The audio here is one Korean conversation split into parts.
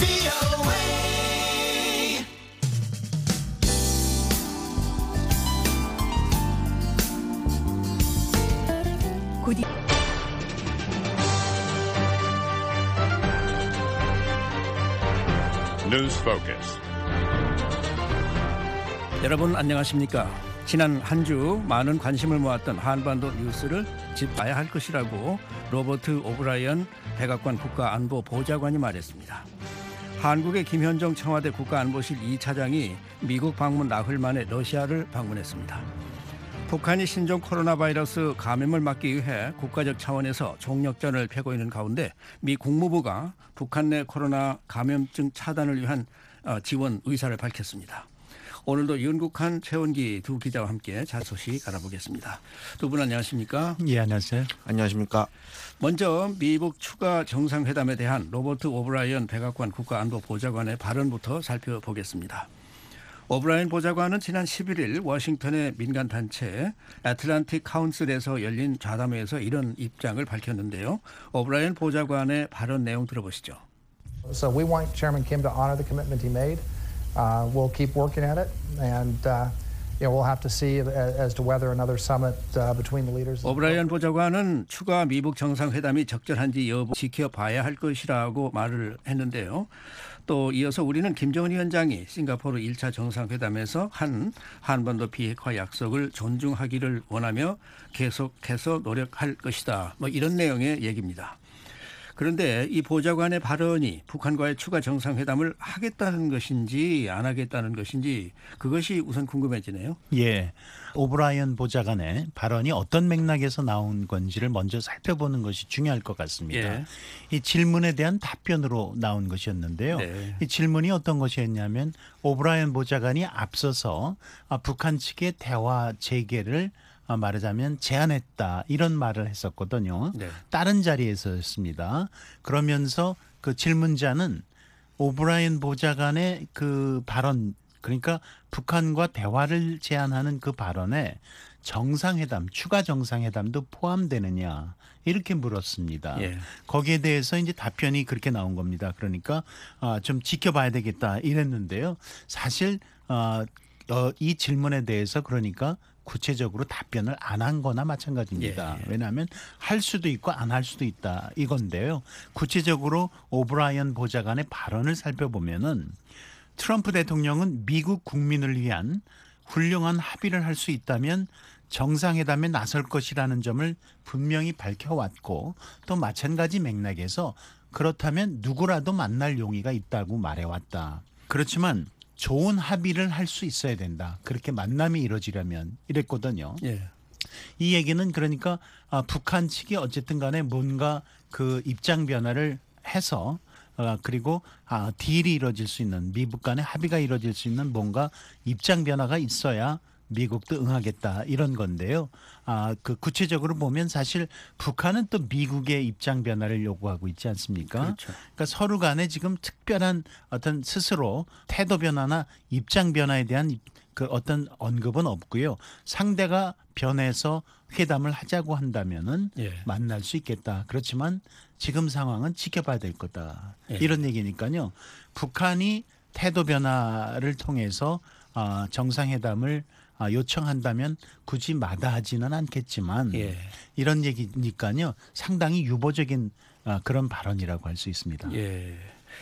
News Focus. 여러분 안녕하십니까? 지난 한 주 많은 관심을 모았던 한반도 뉴스를 짚어야 할 것이라고 로버트 오브라이언 백악관 국가안보보좌관이 말했습니다. 한국의 김현정 청와대 국가안보실 2차장이 미국 방문 나흘 만에 러시아를 방문했습니다. 북한이 신종 코로나 바이러스 감염을 막기 위해 국가적 차원에서 총력전을 펴고 있는 가운데 미 국무부가 북한 내 코로나 감염증 차단을 위한 지원 의사를 밝혔습니다. 오늘도 윤국한, 최원기 두 기자와 함께 자소식 알아보겠습니다. 두 분 안녕하십니까? 예, 안녕하세요. 안녕하십니까? 먼저 미북 추가 정상회담에 대한 로버트 오브라이언 백악관 국가안보보좌관의 발언부터 살펴보겠습니다. 오브라이언 보좌관은 지난 11일 워싱턴의 민간단체 애틀랜틱 카운슬에서 열린 좌담회에서 이런 입장을 밝혔는데요. 오브라이언 보좌관의 발언 내용 들어보시죠. So we want Chairman Kim to honor the commitment he made. We'll keep working at it, and we'll have to see as to whether another summit between the leaders. 오브라이언 보좌관은 추가 미북 정상회담이 적절한지 여부 지켜봐야 할 것이라고 말을 했는데요. 또 이어서 우리는 김정은 위원장이 싱가포르 1차 정상회담에서 한 한반도 비핵화 약속을 존중하기를 원하며 계속해서 노력할 것이다. 이런 내용의 얘기입니다. 그런데 이 보좌관의 발언이 북한과의 추가 정상회담을 하겠다는 것인지 안 하겠다는 것인지 그것이 우선 궁금해지네요. 예, 오브라이언 보좌관의 발언이 어떤 맥락에서 나온 건지를 먼저 살펴보는 것이 중요할 것 같습니다. 예. 이 질문에 대한 답변으로 나온 것이었는데요. 네. 이 질문이 어떤 것이었냐면 오브라이언 보좌관이 앞서서 북한 측의 대화 재개를 말하자면 제안했다 이런 말을 했었거든요. 네. 다른 자리에서였습니다. 그러면서 그 질문자는 오브라이언 보좌관의 그 발언, 그러니까 북한과 대화를 제안하는 그 발언에 정상회담, 추가 정상회담도 포함되느냐 이렇게 물었습니다. 예. 거기에 대해서 이제 답변이 그렇게 나온 겁니다. 그러니까 좀 지켜봐야 되겠다 이랬는데요. 사실 이 질문에 대해서 그러니까 구체적으로 답변을 안 한 거나 마찬가지입니다. 예. 왜냐하면 할 수도 있고 안 할 수도 있다 이건데요. 구체적으로 오브라이언 보좌관의 발언을 살펴보면은 트럼프 대통령은 미국 국민을 위한 훌륭한 합의를 할 수 있다면 정상회담에 나설 것이라는 점을 분명히 밝혀왔고 또 마찬가지 맥락에서 그렇다면 누구라도 만날 용의가 있다고 말해왔다. 그렇지만 좋은 합의를 할 수 있어야 된다. 그렇게 만남이 이루어지려면 이랬거든요. 예. 이 얘기는 그러니까 북한 측이 어쨌든 간에 뭔가 그 입장 변화를 해서 그리고 딜이 이루어질 수 있는 미북 간의 합의가 이루어질 수 있는 뭔가 입장 변화가 있어야 미국도 응하겠다 이런 건데요. 그 구체적으로 보면 사실 북한은 또 미국의 입장 변화를 요구하고 있지 않습니까? 그렇죠. 그러니까 서로 간에 지금 특별한 어떤 스스로 태도 변화나 입장 변화에 대한 그 어떤 언급은 없고요. 상대가 변해서 회담을 하자고 한다면은 예. 만날 수 있겠다. 그렇지만 지금 상황은 지켜봐야 될 거다. 예. 이런 얘기니까요. 북한이 태도 변화를 통해서 정상회담을 요청한다면 굳이 마다하지는 않겠지만 예. 이런 얘기니까요. 상당히 유보적인 그런 발언이라고 할 수 있습니다. 예.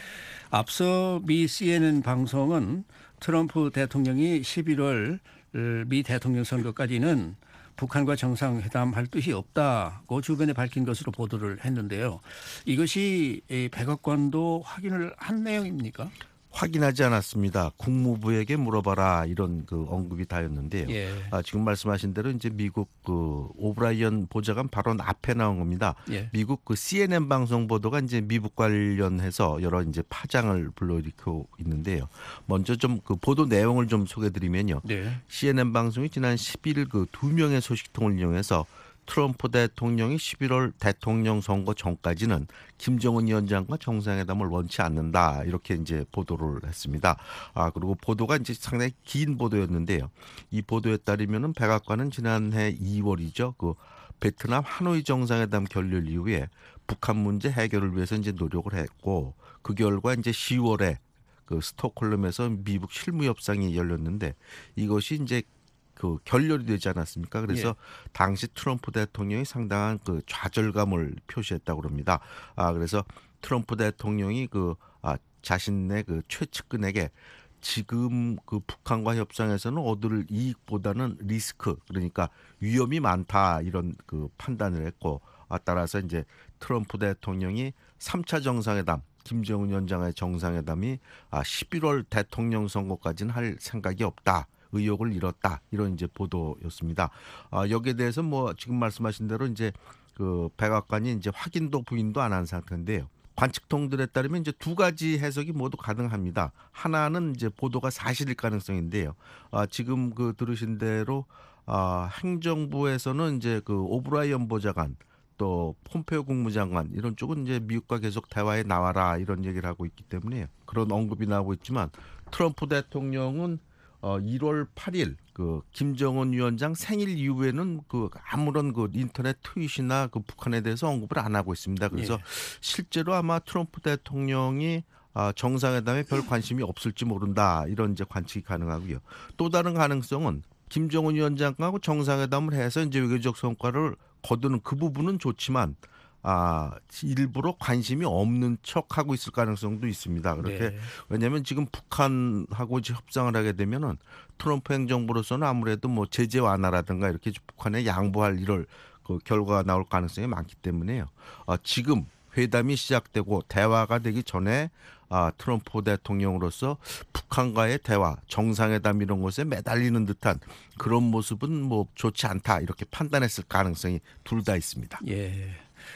앞서 미 CNN 방송은 트럼프 대통령이 11월 미 대통령 선거까지는 북한과 정상회담할 뜻이 없다고 주변에 밝힌 것으로 보도를 했는데요. 이것이 백악관도 확인을 한 내용입니까? 확인하지 않았습니다. 국무부에게 물어봐라 이런 그 언급이 다였는데요. 예. 지금 말씀하신 대로 이제 미국 그 오브라이언 보좌관 발언 앞에 나온 겁니다. 예. 미국 그 CNN 방송 보도가 이제 미국 관련해서 여러 이제 파장을 불러일으키고 있는데요. 먼저 좀 그 보도 내용을 좀 소개드리면요. 네. CNN 방송이 지난 10일 그 두 명의 소식통을 이용해서 트럼프 대통령이 11월 대통령 선거 전까지는 김정은 위원장과 정상회담을 원치 않는다 이렇게 이제 보도를 했습니다. 그리고 보도가 이제 상당히 긴 보도였는데요. 이 보도에 따르면은 백악관은 지난해 2월이죠. 그 베트남 하노이 정상회담 결렬 이후에 북한 문제 해결을 위해서 이제 노력을 했고 그 결과 이제 10월에 그 스톡홀름에서 미국 실무 협상이 열렸는데 이것이 이제 그 결렬이 되지 않았습니까? 그래서 예. 당시 트럼프 대통령이 상당한 그 좌절감을 표시했다고 합니다. 그래서 트럼프 대통령이 자신의 그 최측근에게 지금 그 북한과 협상에서는 얻을 이익보다는 리스크, 그러니까 위험이 많다, 이런 그 판단을 했고, 따라서 이제 트럼프 대통령이 3차 정상회담, 김정은 위원장의 정상회담이 11월 대통령 선거까지는 할 생각이 없다, 의욕을 잃었다, 이런 이제 보도였습니다. 여기에 대해서 뭐 지금 말씀하신 대로 이제 그 백악관이 이제 확인도 부인도 안 한 상태인데요. 관측통들에 따르면 이제 두 가지 해석이 모두 가능합니다. 하나는 이제 보도가 사실일 가능성인데요. 지금 그 들으신 대로 행정부에서는 이제 그 오브라이언 보좌관, 또 폼페오 국무장관 이런 쪽은 이제 미국과 계속 대화에 나와라, 이런 얘기를 하고 있기 때문에 그런 언급이 나오고 있지만, 트럼프 대통령은 1월 8일 그 김정은 위원장 생일 이후에는 그 아무런 그 인터넷 트윗이나 그 북한에 대해서 언급을 안 하고 있습니다. 그래서 실제로 아마 트럼프 대통령이 정상회담에 별 관심이 없을지 모른다, 이런 이제 관측이 가능하고요. 또 다른 가능성은 김정은 위원장하고 정상회담을 해서 이제 외교적 성과를 거두는 그 부분은 좋지만 일부러 관심이 없는 척하고 있을 가능성도 있습니다. 그렇게 왜냐하면 지금 북한하고 이제 협상을 하게 되면은 트럼프 행정부로서는 아무래도 뭐 제재 완화라든가 이렇게 북한에 양보할 이럴 그 결과가 나올 가능성이 많기 때문에요. 지금 회담이 시작되고 대화가 되기 전에 트럼프 대통령으로서 북한과의 대화, 정상회담 이런 것에 매달리는 듯한 그런 모습은 뭐 좋지 않다, 이렇게 판단했을 가능성이 둘 다 있습니다. 예.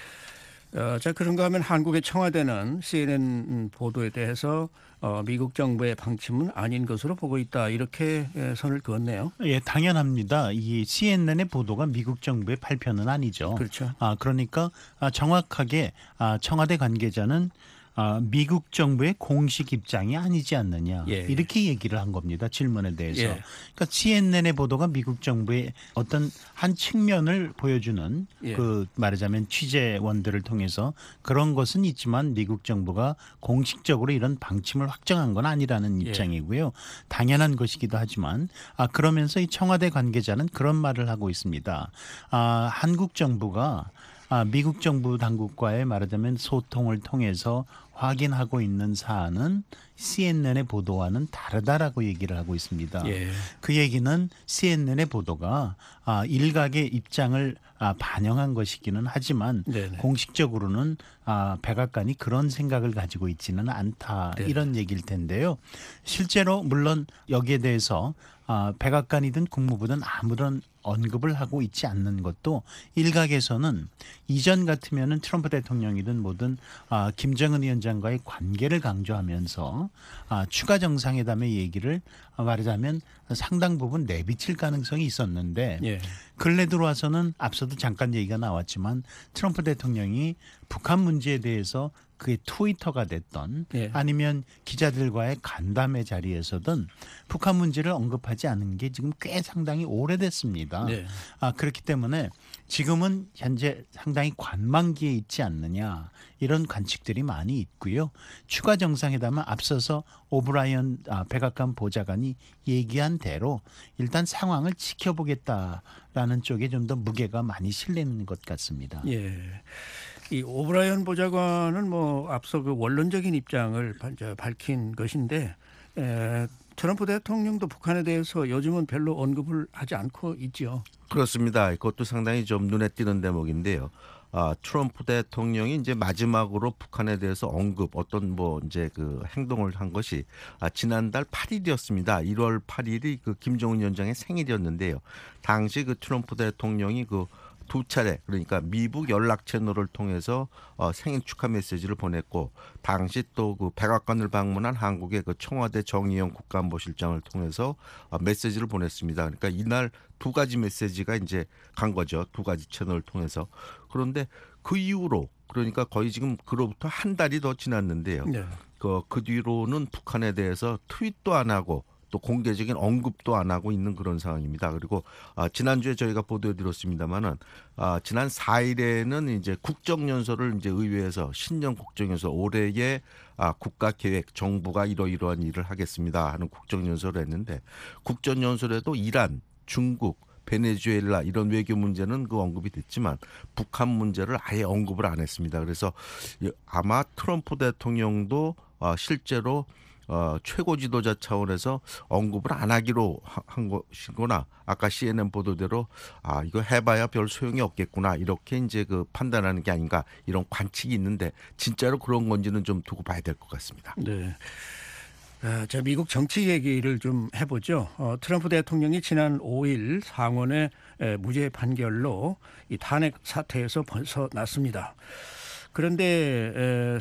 자, 그런가 하면 한국의 청와대는 CNN 보도에 대해서 미국 정부의 방침은 아닌 것으로 보고 있다, 이렇게 선을 그었네요. 예, 당연합니다. 이 CNN의 보도가 미국 정부의 발표는 아니죠. 그렇죠. 그러니까 정확하게 청와대 관계자는 미국 정부의 공식 입장이 아니지 않느냐, 이렇게 얘기를 한 겁니다. 질문에 대해서. 그러니까 CNN의 보도가 미국 정부의 어떤 한 측면을 보여주는 그 말하자면 취재원들을 통해서 그런 것은 있지만 미국 정부가 공식적으로 이런 방침을 확정한 건 아니라는 입장이고요. 당연한 것이기도 하지만 그러면서 이 청와대 관계자는 그런 말을 하고 있습니다. 한국 정부가 미국 정부 당국과의 말하자면 소통을 통해서 확인하고 있는 사안은 CNN의 보도와는 다르다라고 얘기를 하고 있습니다. 그 얘기는 CNN의 보도가 일각의 입장을 반영한 것이기는 하지만 공식적으로는 백악관이 그런 생각을 가지고 있지는 않다, 이런 얘기일 텐데요. 실제로 물론 여기에 대해서 백악관이든 국무부든 아무런 언급을 하고 있지 않는 것도 일각에서는 이전 같으면은 트럼프 대통령이든 뭐든 김정은 위원장과의 관계를 강조하면서 추가 정상회담의 얘기를 말하자면 상당 부분 내비칠 가능성이 있었는데 근래 들어와서는 앞서도 잠깐 얘기가 나왔지만 트럼프 대통령이 북한 문제에 대해서 그게 트위터가 됐던 아니면 기자들과의 간담회 자리에서든 북한 문제를 언급하지 않은 게 지금 꽤 상당히 오래됐습니다. 그렇기 때문에 지금은 현재 상당히 관망기에 있지 않느냐, 이런 관측들이 많이 있고요. 추가 정상회담은 앞서서 오브라이언 백악관 보좌관이 얘기한 대로 일단 상황을 지켜보겠다라는 쪽에 좀 더 무게가 많이 실리는 것 같습니다. 이 오브라이언 보좌관은 뭐 앞서 그 원론적인 입장을 밝힌 것인데 트럼프 대통령도 북한에 대해서 요즘은 별로 언급을 하지 않고 있죠. 그렇습니다. 그것도 상당히 좀 눈에 띄는 대목인데요. 트럼프 대통령이 이제 마지막으로 북한에 대해서 어떤 뭐 이제 그 행동을 한 것이 지난달 8일이었습니다. 1월 8일이 그 김정은 위원장의 생일이었는데요. 당시 그 트럼프 대통령이 그 두 차례, 그러니까 미국 연락 채널을 통해서 생일 축하 메시지를 보냈고, 당시 또 그 백악관을 방문한 한국의 그 청와대 정의용 국가안보실장을 통해서 메시지를 보냈습니다. 그러니까 이날 두 가지 메시지가 이제 간 거죠. 두 가지 채널을 통해서. 그런데 그 이후로, 그러니까 거의 지금 그로부터 한 달이 더 지났는데요. 그 뒤로는 북한에 대해서 트윗도 안 하고 또 공개적인 언급도 안 하고 있는 그런 상황입니다. 그리고 지난주에 저희가 보도해드렸습니다만은 지난 4일에는 이제 국정연설을 이제 의회에서 신년 국정연설 올해의 국가계획 정부가 이러이러한 일을 하겠습니다 하는 국정연설을 했는데 국정연설에도 이란, 중국, 베네수엘라 이런 외교 문제는 그 언급이 됐지만 북한 문제를 아예 언급을 안 했습니다. 그래서 아마 트럼프 대통령도 실제로 최고 지도자 차원에서 언급을 안 하기로 한 것이구나. 아까 CNN 보도대로 이거 해봐야 별 소용이 없겠구나. 이렇게 이제 그 판단하는 게 아닌가 이런 관측이 있는데 진짜로 그런 건지는 좀 두고 봐야 될 것 같습니다. 네. 자, 미국 정치 얘기를 좀 해보죠. 트럼프 대통령이 지난 5일 상원의 무죄 판결로 이 탄핵 사태에서 벗어났습니다. 그런데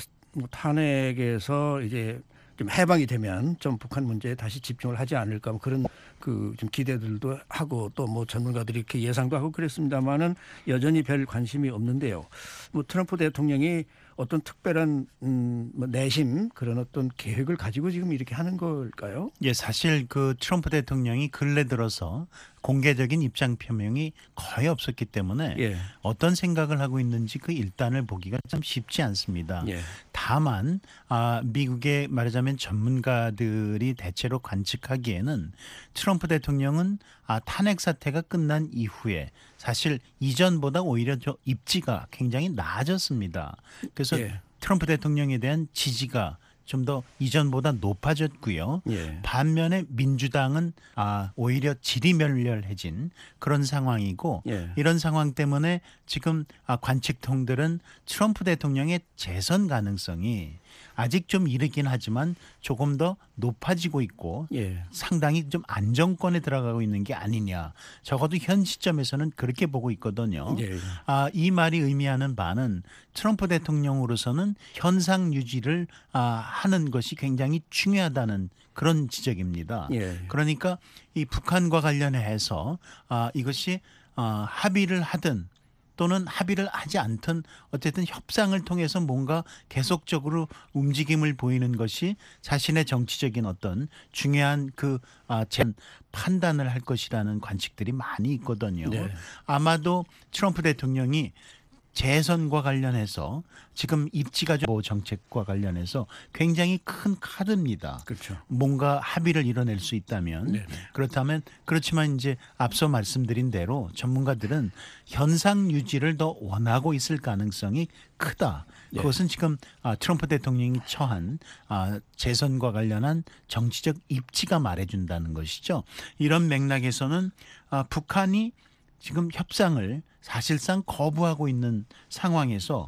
탄핵에서 이제 좀 해방이 되면 좀 북한 문제에 다시 집중을 하지 않을까 뭐 그런 그 좀 기대들도 하고 또 뭐 전문가들이 이렇게 예상도 하고 그랬습니다만은 여전히 별 관심이 없는데요. 뭐 트럼프 대통령이 어떤 특별한 뭐 내심 그런 어떤 계획을 가지고 지금 이렇게 하는 걸까요? 예, 사실 그 트럼프 대통령이 근래 들어서 공개적인 입장 표명이 거의 없었기 때문에 예. 어떤 생각을 하고 있는지 그 일단을 보기가 참 쉽지 않습니다. 예. 다만 미국의 말하자면 전문가들이 대체로 관측하기에는 트럼프 대통령은 탄핵 사태가 끝난 이후에 사실 이전보다 오히려 저 입지가 굉장히 나아졌습니다. 그래서 예. 트럼프 대통령에 대한 지지가 좀 더 이전보다 높아졌고요. 예. 반면에 민주당은 오히려 지리멸렬해진 그런 상황이고 예. 이런 상황 때문에 지금 관측통들은 트럼프 대통령의 재선 가능성이 아직 좀 이르긴 하지만 조금 더 높아지고 있고 예. 상당히 좀 안정권에 들어가고 있는 게 아니냐. 적어도 현 시점에서는 그렇게 보고 있거든요. 예. 이 말이 의미하는 바는 트럼프 대통령으로서는 현상 유지를 하는 것이 굉장히 중요하다는 그런 지적입니다. 예. 그러니까 이 북한과 관련해서 이것이 합의를 하든 또는 합의를 하지 않든 어쨌든 협상을 통해서 뭔가 계속적으로 움직임을 보이는 것이 자신의 정치적인 어떤 중요한 판단을 할 것이라는 관측들이 많이 있거든요. 네. 아마도 트럼프 대통령이 재선과 관련해서 지금 입지가 정책과 관련해서 굉장히 큰 카드입니다. 그렇죠. 뭔가 합의를 이뤄낼 수 있다면 네네. 그렇지만 이제 앞서 말씀드린 대로 전문가들은 현상 유지를 더 원하고 있을 가능성이 크다. 네. 그것은 지금 트럼프 대통령이 처한 재선과 관련한 정치적 입지가 말해준다는 것이죠. 이런 맥락에서는 북한이 지금 협상을 사실상 거부하고 있는 상황에서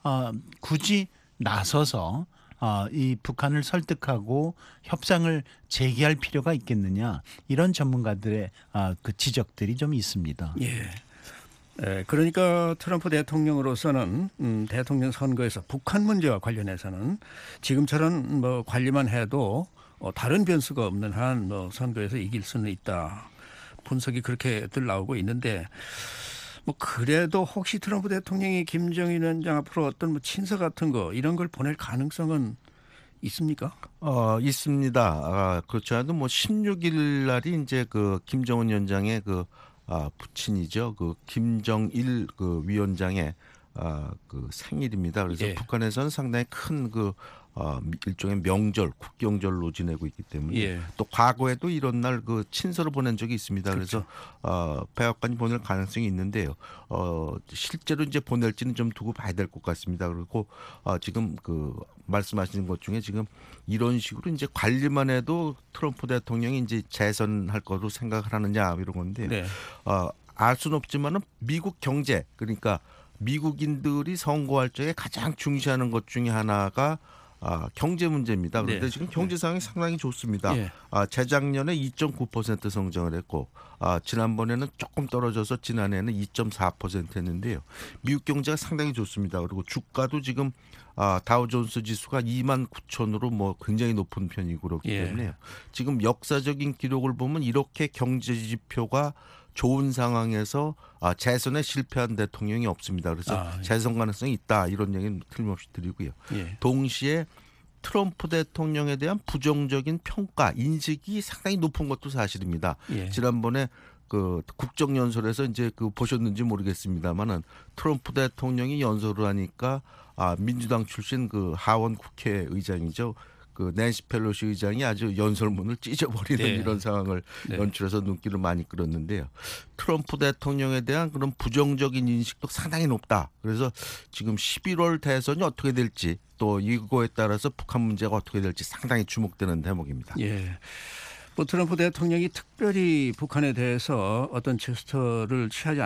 굳이 나서서 이 북한을 설득하고 협상을 재개할 필요가 있겠느냐 이런 전문가들의 그 지적들이 좀 있습니다. 예. 그러니까 트럼프 대통령으로서는 대통령 선거에서 북한 문제와 관련해서는 지금처럼 뭐 관리만 해도 다른 변수가 없는 한 뭐 선거에서 이길 수는 있다. 분석이 그렇게들 나오고 있는데 뭐 그래도 혹시 트럼프 대통령이 김정일 위원장 앞으로 어떤 뭐 친서 같은 거 이런 걸 보낼 가능성은 있습니까? 있습니다. 그렇지 않아도 뭐 16일 날이 이제 그 김정은 위원장의 그 부친이죠. 그 김정일 그 위원장의 그 생일입니다. 그래서 예. 북한에서는 상당히 큰 그 일종의 명절, 국경절로 지내고 있기 때문에 예. 또 과거에도 이런 날 그 친서를 보낸 적이 있습니다. 그렇죠. 그래서 백악관이 보낼 가능성이 있는데요. 실제로 이제 보낼지는 좀 두고 봐야 될 것 같습니다. 그리고 지금 그 말씀하시는 것 중에 지금 이런 식으로 이제 관리만 해도 트럼프 대통령이 이제 재선할 거로 생각을 하느냐 이런 건데 네. 알 수는 없지만은 미국 경제 그러니까 미국인들이 선거할 적에 가장 중시하는 것 중에 하나가 경제 문제입니다. 그런데 네. 지금 경제 상황이 상당히 좋습니다. 예. 재작년에 2.9% 성장을 했고 지난번에는 조금 떨어져서 지난해에는 2.4% 했는데요. 미국 경제가 상당히 좋습니다. 그리고 주가도 지금 다우존스 지수가 29,000으로 뭐 굉장히 높은 편이고 그렇기 예. 때문에 지금 역사적인 기록을 보면 이렇게 경제 지표가 좋은 상황에서 재선에 실패한 대통령이 없습니다. 그래서 예. 재선 가능성이 있다 이런 얘기는 틀림없이 드리고요. 예. 동시에 트럼프 대통령에 대한 부정적인 평가, 인식이 상당히 높은 것도 사실입니다. 예. 지난번에 그 국정연설에서 이제 그 보셨는지 모르겠습니다만은 트럼프 대통령이 연설을 하니까 민주당 출신 그 하원 국회의장이죠. 그 낸시 펠로시 의장이 아주 연설문을 찢어버리는 네. 이런 상황을 네. 연출해서 눈길을 많이 끌었는데요. 트럼프 대통령에 대한 그런 부정적인 인식도 상당히 높다. 그래서 지금 11월 대선이 어떻게 될지 또 이거에 따라서 북한 문제가 어떻게 될지 상당히 주목되는 대목입니다. 예. 뭐 트럼프 대통령이 특별히 북한에 대해서 어떤 제스처를 취하지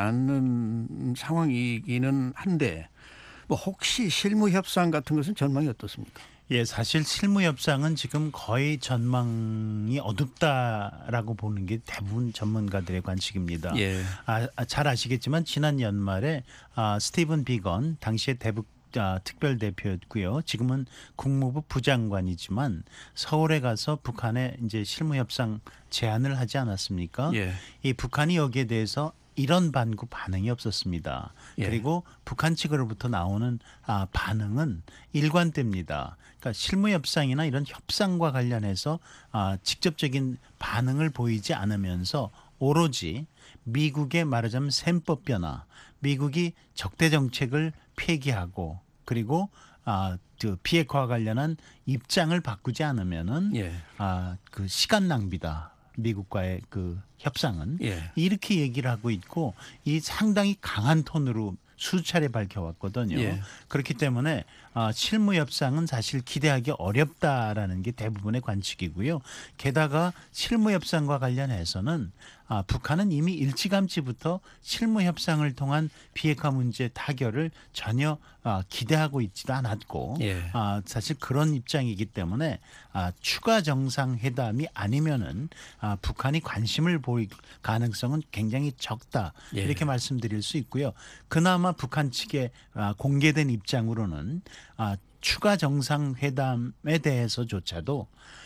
않는 상황이기는 한데 뭐 혹시 실무 협상 같은 것은 전망이 어떻습니까? 예, 사실 실무 협상은 지금 거의 전망이 어둡다라고 보는 게 대부분 전문가들의 관측입니다. 예. 잘 아시겠지만 지난 연말에 스티븐 비건 당시에 대북 특별 대표였고요. 지금은 국무부 부장관이지만 서울에 가서 북한에 이제 실무 협상 제안을 하지 않았습니까? 예. 이 북한이 여기에 대해서 이런 반응이 없었습니다. 예. 그리고 북한 측으로부터 나오는 반응은 일관됩니다. 그러니까 실무 협상이나 이런 협상과 관련해서 직접적인 반응을 보이지 않으면서 오로지 미국의 말하자면 셈법 변화, 미국이 적대 정책을 폐기하고 그리고 그 비핵화와 관련한 입장을 바꾸지 않으면은 예. 그 시간 낭비다. 미국과의 그 협상은 예. 이렇게 얘기를 하고 있고 이 상당히 강한 톤으로 수차례 밝혀왔거든요. 예. 그렇기 때문에 실무 협상은 사실 기대하기 어렵다라는 게 대부분의 관측이고요. 게다가 실무 협상과 관련해서는 북한은 이미 일찌감치부터 실무 협상을 통한 비핵화 문제 타결을 전혀 기대하고 있지도 않았고 예. 사실 그런 입장이기 때문에 추가 정상회담이 아니면은 북한이 관심을 보일 가능성은 굉장히 적다 예. 이렇게 말씀드릴 수 있고요. 그나마 북한 측의 공개된 입장으로는 추가 정상회담에 대해서조차도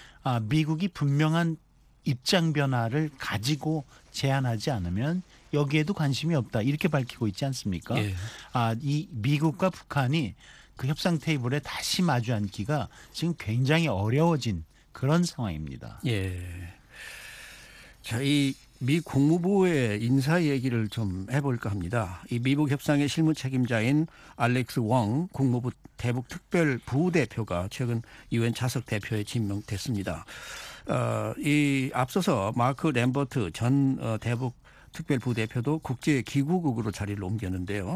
미국이 분명한 입장 변화를 가지고 제안하지 않으면 여기에도 관심이 없다 이렇게 밝히고 있지 않습니까? 예. 이 미국과 북한이 그 협상 테이블에 다시 마주 앉기가 지금 굉장히 어려워진 그런 상황입니다. 예. 자, 이 미 국무부의 인사 얘기를 좀 해볼까 합니다. 이 미북 협상의 실무 책임자인 알렉스 웡 국무부 대북 특별 부대표가 최근 유엔 차석 대표에 지명됐습니다. 이 앞서서 마크 램버트 전 대북 특별 부대표도 국제기구국으로 자리를 옮겼는데요.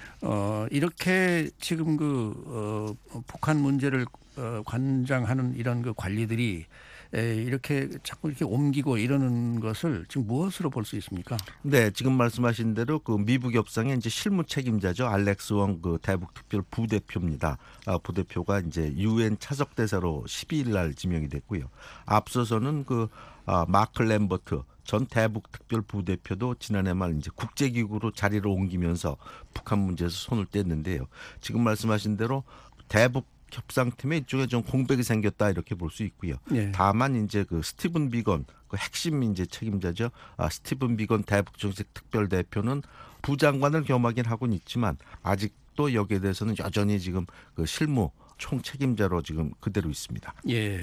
이렇게 지금 북한 문제를 관장하는 이런 그 관리들이 이렇게 자꾸 이렇게 옮기고 이러는 것을 지금 무엇으로 볼 수 있습니까? 네, 지금 말씀하신 대로 그 미북 협상의 이제 실무 책임자죠. 알렉스 웡 그 대북 특별 부대표입니다. 부대표가 이제 유엔 차석 대사로 12일 날 지명이 됐고요. 앞서서는 그 마크 램버트 전 대북 특별 부대표도 지난해 말 이제 국제기구로 자리를 옮기면서 북한 문제에서 손을 뗐는데요. 지금 말씀하신 대로 대북 협상팀에 이쪽에 좀 공백이 생겼다 이렇게 볼 수 있고요. 네. 다만 이제 그 스티븐 비건 그 핵심 이제 책임자죠. 스티븐 비건 대북정책 특별 대표는 부장관을 겸하긴 하고는 있지만 아직도 여기에 대해서는 여전히 지금 그 실무 총 책임자로 지금 그대로 있습니다. 예.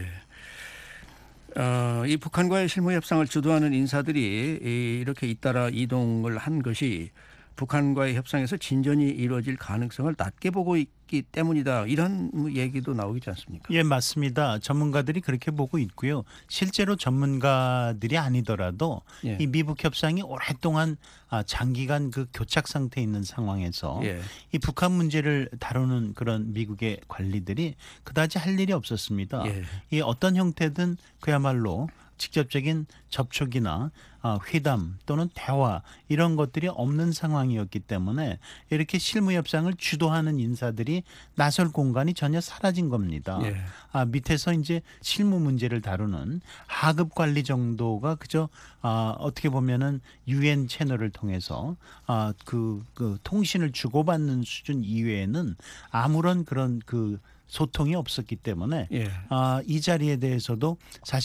이 북한과의 실무 협상을 주도하는 인사들이 이렇게 잇따라 이동을 한 것이 북한과의 협상에서 진전이 이루어질 가능성을 낮게 보고 있기 때문이다. 이런 얘기도 나오지 않습니까? 예, 맞습니다. 전문가들이 그렇게 보고 있고요. 실제로 전문가들이 아니더라도 예. 이 미북 협상이 오랫동안 장기간 그 교착 상태에 있는 상황에서 예. 이 북한 문제를 다루는 그런 미국의 관리들이 그다지 할 일이 없었습니다. 예. 이 어떤 형태든 그야말로 직접적인 접촉이나 회담 또는 대화 이런 것들이 없는 상황이었기 때문에 이렇게 실무 협상을 주도하는 인사들이 나설 공간이 전혀 사라진 겁니다. 예. 밑에서 이제 실무 문제를 다루는 하급 관리 정도가 그저 어떻게 보면은 유엔 채널을 통해서 그 통신을 주고받는 수준 이외에는 아무런 그런 그 소통이 없었기 때문에 예. 이 자리에 대해서도 사실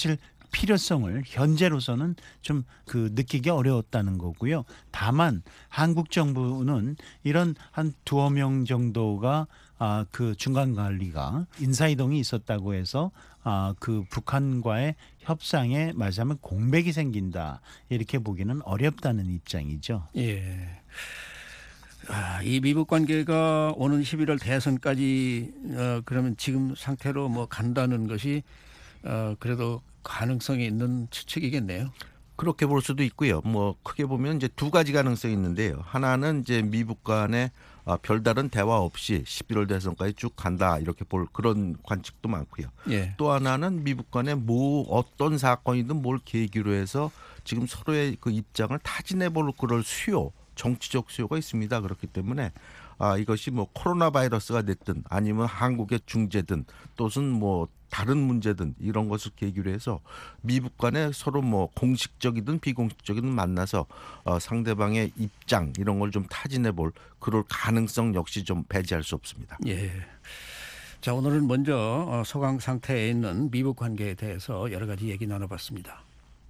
필요성을 현재로서는 좀 느끼기 어려웠다는 거고요. 다만 한국 정부는 이런 한 두어 명 정도가 그 중간 관리가 인사이동이 있었다고 해서 그 북한과의 협상에 말하자면 공백이 생긴다 이렇게 보기는 어렵다는 입장이죠. 예. 이 미북 관계가 오는 11월 대선까지 그러면 지금 상태로 뭐 간다는 것이 그래도 가능성이 있는 추측이겠네요. 그렇게 볼 수도 있고요. 뭐 크게 보면 이제 두 가지 가능성이 있는데요. 하나는 이제 미북 간의 별다른 대화 없이 11월 대선까지 쭉 간다 이렇게 볼 그런 관측도 많고요. 예. 또 하나는 미북 간에 어떤 사건이든 뭘 계기로 해서 지금 서로의 그 입장을 타진해 볼 그럴 정치적 수요가 있습니다. 그렇기 때문에 이것이 뭐 코로나 바이러스가 됐든 아니면 한국의 중재든 또는 뭐 다른 문제든 이런 것을 계기로 해서 미북 간에 서로 뭐 공식적이든 비공식적이든 만나서 상대방의 입장 이런 걸 좀 타진해 볼 그럴 가능성 역시 좀 배제할 수 없습니다. 예. 자, 오늘은 먼저 소강 상태에 있는 미북 관계에 대해서 여러 가지 얘기 나눠봤습니다.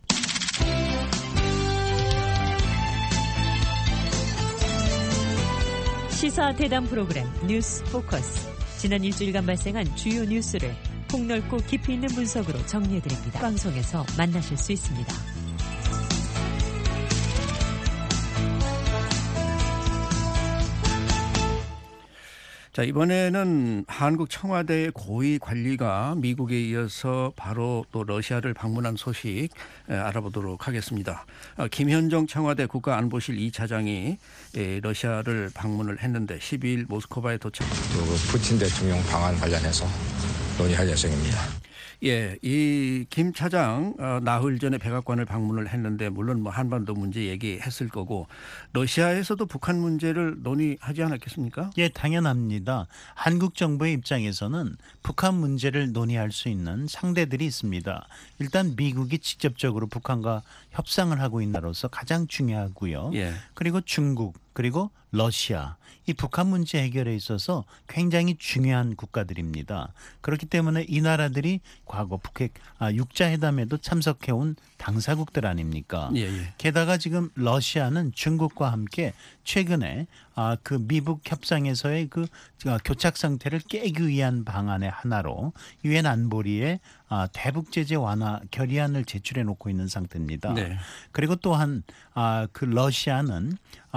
시사 대담 프로그램 뉴스 포커스. 지난 일주일간 발생한 주요 뉴스를 폭넓고 깊이 있는 분석으로 정리해드립니다. 방송에서 만나실 수 있습니다. 자, 이번에는 한국 청와대 고위 관리가 미국에 이어서 바로 또 러시아를 방문한 소식 알아보도록 하겠습니다. 김현정 청와대 국가안보실 2차장이 러시아를 방문을 했는데 12일 모스크바에 도착했습니다. 푸틴 대통령 방한 관련해서 논의할 예정입니다. 예, 이 김 차장 나흘 전에 백악관을 방문을 했는데 물론 뭐 한반도 문제 얘기했을 거고 러시아에서도 북한 문제를 논의하지 않았겠습니까? 예, 당연합니다. 한국 정부의 입장에서는 북한 문제를 논의할 수 있는 상대들이 있습니다. 일단 미국이 직접적으로 북한과 협상을 하고 있는 나라로서 가장 중요하고요. 예. 그리고 중국 그리고 러시아 이 북한 문제 해결에 있어서 굉장히 중요한 국가들입니다. 그렇기 때문에 이 나라들이 과거 북핵 육자회담에도 참석해온 당사국들 아닙니까? 예, 예. 게다가 지금 러시아는 중국과 함께 최근에 그 미북 협상에서의 그 교착 상태를 깨기 위한 방안의 하나로 유엔 안보리에 대북 제재 완화 결의안을 제출해 놓고 있는 상태입니다. 네. 그리고 또한 그 러시아는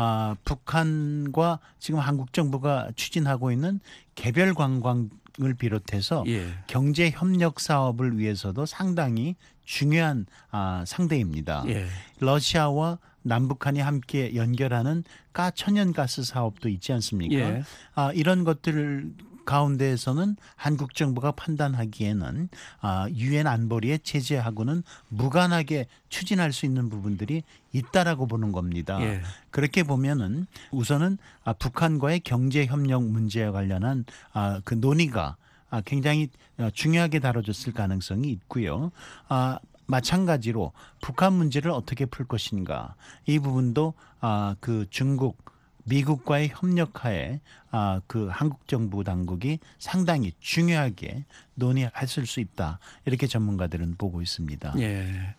북한과 지금 한국 정부가 추진하고 있는 개별 관광을 비롯해서 예. 경제 협력 사업을 위해서도 상당히 중요한 상대입니다. 예. 러시아와 남북한이 함께 연결하는 천연가스 사업도 있지 않습니까? 예. 이런 것들 가운데에서는 한국 정부가 판단하기에는 유엔 안보리의 제재하고는 무관하게 추진할 수 있는 부분들이 있다라고 보는 겁니다. 예. 그렇게 보면은 우선은 북한과의 경제 협력 문제와 관련한 그 논의가 굉장히 중요하게 다뤄졌을 가능성이 있고요. 마찬가지로 북한 문제를 어떻게 풀 것인가 이 부분도 그 중국 미국과의 협력하에 그 한국 정부 당국이 상당히 중요하게 논의했을 수 있다 이렇게 전문가들은 보고 있습니다. 예.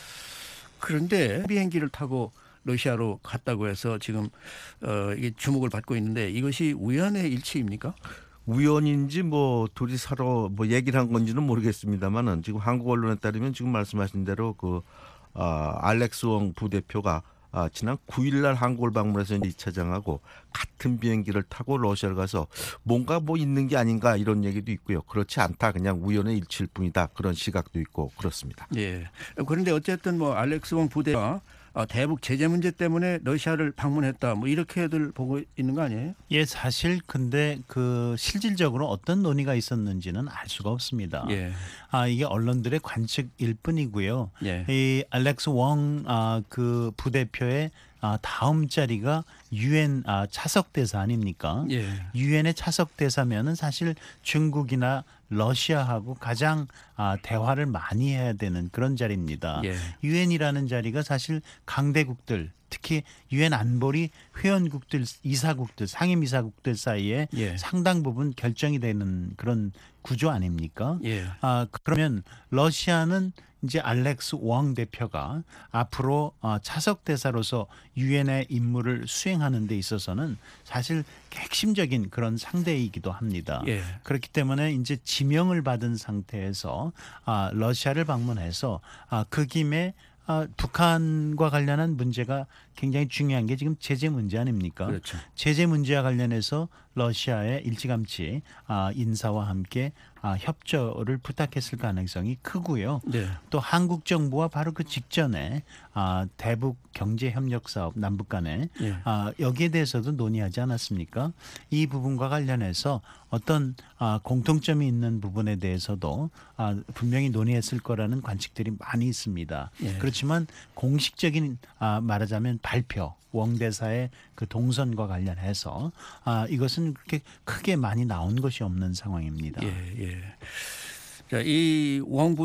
그런데 비행기를 타고 러시아로 갔다고 해서 지금 이게 주목을 받고 있는데 이것이 우연의 일치입니까? 우연인지 뭐 둘이 서로 뭐 얘기를 한 건지는 모르겠습니다만은 지금 한국 언론에 따르면 지금 말씀하신 대로 그 알렉스 웡 부대표가 지난 9일 날 한국을 방문해서 2차장하고 같은 비행기를 타고 러시아를 가서 뭔가 뭐 있는 게 아닌가 이런 얘기도 있고요. 그렇지 않다. 그냥 우연의 일치일 뿐이다. 그런 시각도 있고 그렇습니다. 예. 그런데 어쨌든 뭐 알렉스 웡 부대가 대북 제재 문제 때문에 러시아를 방문했다. 뭐 이렇게들 보고 있는 거 아니에요? 예, 사실 근데 그 실질적으로 어떤 논의가 있었는지는 알 수가 없습니다. 예. 이게 언론들의 관측일 뿐이고요. 예. 이 알렉스 웡 그 부대표의 다음 자리가 유엔 차석 대사 아닙니까? 예. 유엔의 차석 대사면은 사실 중국이나 러시아하고 가장 대화를 많이 해야 되는 그런 자리입니다. 예. 유엔이라는 자리가 사실 강대국들 특히 유엔 안보리 회원국들, 이사국들, 상임이사국들 사이에 예. 상당 부분 결정이 되는 그런 구조 아닙니까? 예. 그러면 러시아는 이제 알렉스 왕 대표가 앞으로 차석 대사로서 유엔의 임무를 수행하는 데 있어서는 사실 핵심적인 그런 상대이기도 합니다. 예. 그렇기 때문에 이제 지명을 받은 상태에서 러시아를 방문해서 그 김에 북한과 관련한 문제가 굉장히 중요한 게 지금 제재 문제 아닙니까? 그렇죠. 제재 문제와 관련해서 러시아에 일찌감치 인사와 함께 협조를 부탁했을 가능성이 크고요. 네. 또 한국 정부와 바로 그 직전에 대북 경제 협력 사업 남북 간에 예. 여기에 대해서도 논의하지 않았습니까? 이 부분과 관련해서 어떤 공통점이 있는 부분에 대해서도 분명히 논의했을 거라는 관측들이 많이 있습니다. 예. 그렇지만 공식적인 말하자면 발표 왕대사의 그 동선과 관련해서 이것은 그렇게 크게 많이 나온 것이 없는 상황입니다. 예. 자, 이 왕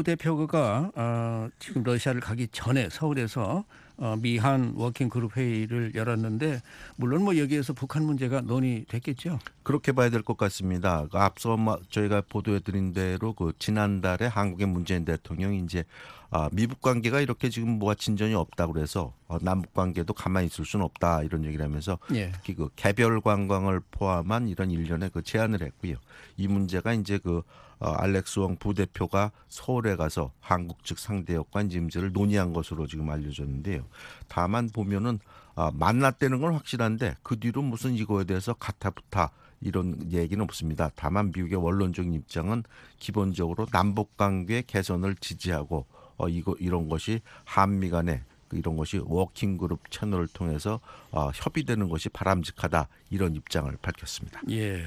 부대표가 지금 러시아를 가기 전에 서울에서 미한 워킹 그룹 회의를 열었는데 물론 뭐 여기에서 북한 문제가 논의됐겠죠. 그렇게 봐야 될 것 같습니다. 앞서 저희가 보도해드린 대로 그 지난달에 한국의 문재인 대통령이 이제 미북 관계가 이렇게 지금 뭐가 진전이 없다고 그래서 남북 관계도 가만히 있을 수는 없다 이런 얘기를 하면서 예. 특히 그 개별 관광을 포함한 이런 일련의 그 제안을 했고요. 이 문제가 이제 그 알렉스 왕 부대표가 서울에 가서 한국 측 상대 여건 문제를 논의한 것으로 지금 알려졌는데요. 다만 보면은 만났다는 건 확실한데 그 뒤로 무슨 이거에 대해서 가타부타 이런 얘기는 없습니다. 다만 미국의 원론적인 입장은 기본적으로 남북 관계 개선을 지지하고 이런 것이 한미 간에 이런 것이 워킹그룹 채널을 통해서 협의되는 것이 바람직하다 이런 입장을 밝혔습니다. 예.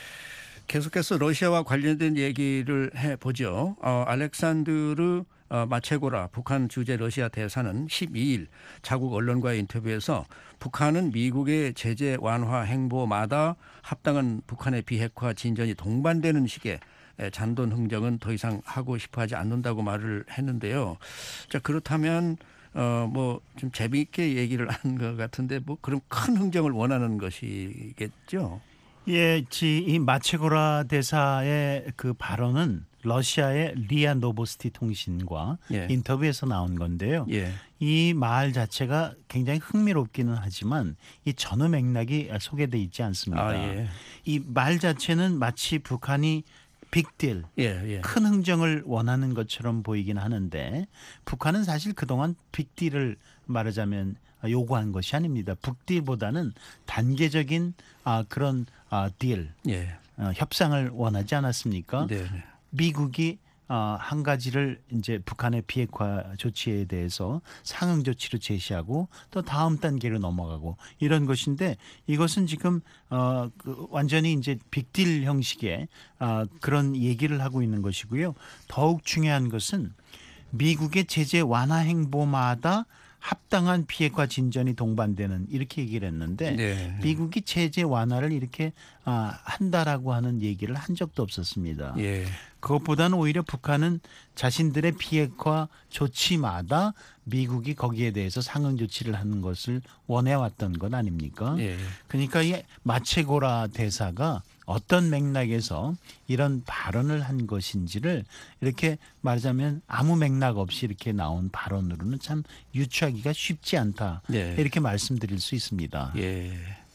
계속해서 러시아와 관련된 얘기를 해보죠. 알렉산드르 마체고라 북한 주재 러시아 대사는 12일 자국 언론과의 인터뷰에서 북한은 미국의 제재 완화 행보마다 합당한 북한의 비핵화 진전이 동반되는 식의 잔돈 흥정은 더 이상 하고 싶어하지 않는다고 말을 했는데요. 자, 그렇다면 뭐 좀 재미있게 얘기를 한 것 같은데 뭐 그럼 큰 흥정을 원하는 것이겠죠. 예, 이 마체고라 대사의 그 발언은 러시아의 리아 노보스티 통신과 예. 인터뷰에서 나온 건데요. 예. 이 말 자체가 굉장히 흥미롭기는 하지만 이 전후 맥락이 소개돼 있지 않습니다. 예. 이 말 자체는 마치 북한이 빅딜, 예. 큰 흥정을 원하는 것처럼 보이긴 하는데 북한은 사실 그동안 빅딜을 말하자면 요구한 것이 아닙니다. 북딜보다는 단계적인 그런 딜, 예. 협상을 원하지 않았습니까? 네. 미국이 한 가지를 이제 북한의 비핵화 조치에 대해서 상응 조치로 제시하고 또 다음 단계로 넘어가고 이런 것인데 이것은 지금 완전히 이제 빅딜 형식의 그런 얘기를 하고 있는 것이고요. 더욱 중요한 것은 미국의 제재 완화 행보마다 합당한 비핵화 진전이 동반되는 이렇게 얘기를 했는데 네. 미국이 제재 완화를 이렇게 한다라고 하는 얘기를 한 적도 없었습니다. 예. 그것보다는 오히려 북한은 자신들의 비핵화 조치마다 미국이 거기에 대해서 상응 조치를 하는 것을 원해왔던 것 아닙니까? 예. 그러니까 이 마체고라 대사가 어떤 맥락에서 이런 발언을 한 것인지를 이렇게 말하자면 아무 맥락 없이 이렇게 나온 발언으로는 참 유추하기가 쉽지 않다. 네. 이렇게 말씀드릴 수 있습니다. 예.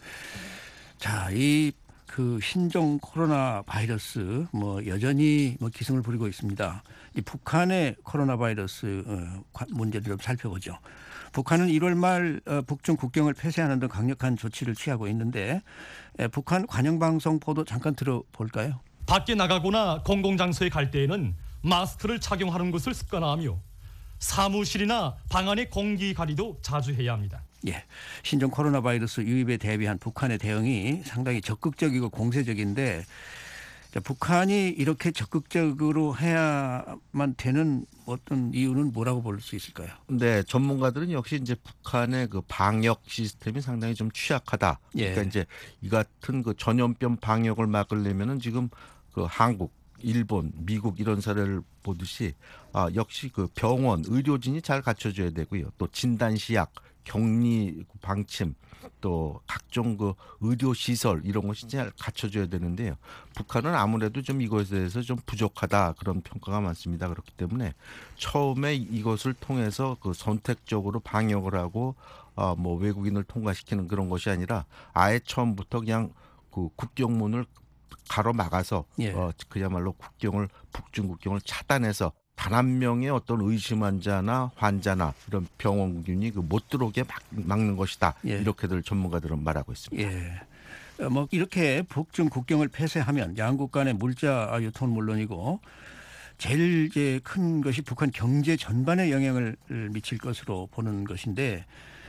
자, 그 신종 코로나 바이러스 뭐 여전히 뭐 기승을 부리고 있습니다. 이 북한의 코로나 바이러스 문제를 좀 살펴보죠. 북한은 1월 말 북중 국경을 폐쇄하는 등 강력한 조치를 취하고 있는데 북한 관영방송 보도 잠깐 들어볼까요? 밖에 나가거나 공공장소에 갈 때에는 마스크를 착용하는 것을 습관화하며 사무실이나 방 안의 공기 가리도 자주 해야 합니다. 예, 신종 코로나 바이러스 유입에 대비한 북한의 대응이 상당히 적극적이고 공세적인데 자, 북한이 이렇게 적극적으로 해야만 되는 어떤 이유는 뭐라고 볼 수 있을까요? 네, 전문가들은 역시 이제 북한의 그 방역 시스템이 상당히 좀 취약하다. 그러니까 예. 이제 이 같은 그 전염병 방역을 막으려면은 지금 그 한국, 일본, 미국 이런 사례를 보듯이 역시 그 병원, 의료진이 잘 갖춰줘야 되고요. 또 진단 시약, 격리 방침, 또 각종 그 의료 시설 이런 것이 잘 갖춰줘야 되는데요. 북한은 아무래도 좀 이것에 대해서 좀 부족하다 그런 평가가 많습니다. 그렇기 때문에 처음에 이것을 통해서 그 선택적으로 방역을 하고 뭐 외국인을 통과시키는 그런 것이 아니라 아예 처음부터 그냥 그 국경문을 가로막아서 예. 그야말로 북중 국경을 차단해서 단 한 명의 어떤 의심 환자나 환자나 이런 병원균이 못 들어오게 막는 것이다. 예. 이렇게들 전문가들은 말하고 있습니다. 예. 뭐 이렇게 북중 국경을 폐쇄하면 양국 간의 물자 유통은 물론이고 제일 이제 큰 것이 북한 경제 전반에 영향을 미칠 것으로 보는 것인데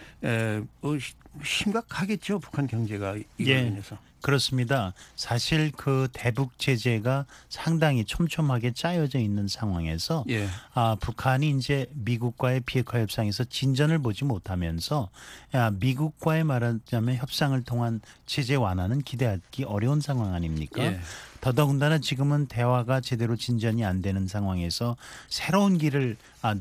심각하겠죠. 북한 경제가 이걸로 인해서. 그렇습니다. 사실 그 대북 제재가 상당히 촘촘하게 짜여져 있는 상황에서 예. 북한이 이제 미국과의 비핵화 협상에서 진전을 보지 못하면서 미국과의 말하자면 협상을 통한 제재 완화는 기대하기 어려운 상황 아닙니까? 예. 더더군다나 지금은 대화가 제대로 진전이 안 되는 상황에서 새로운 길을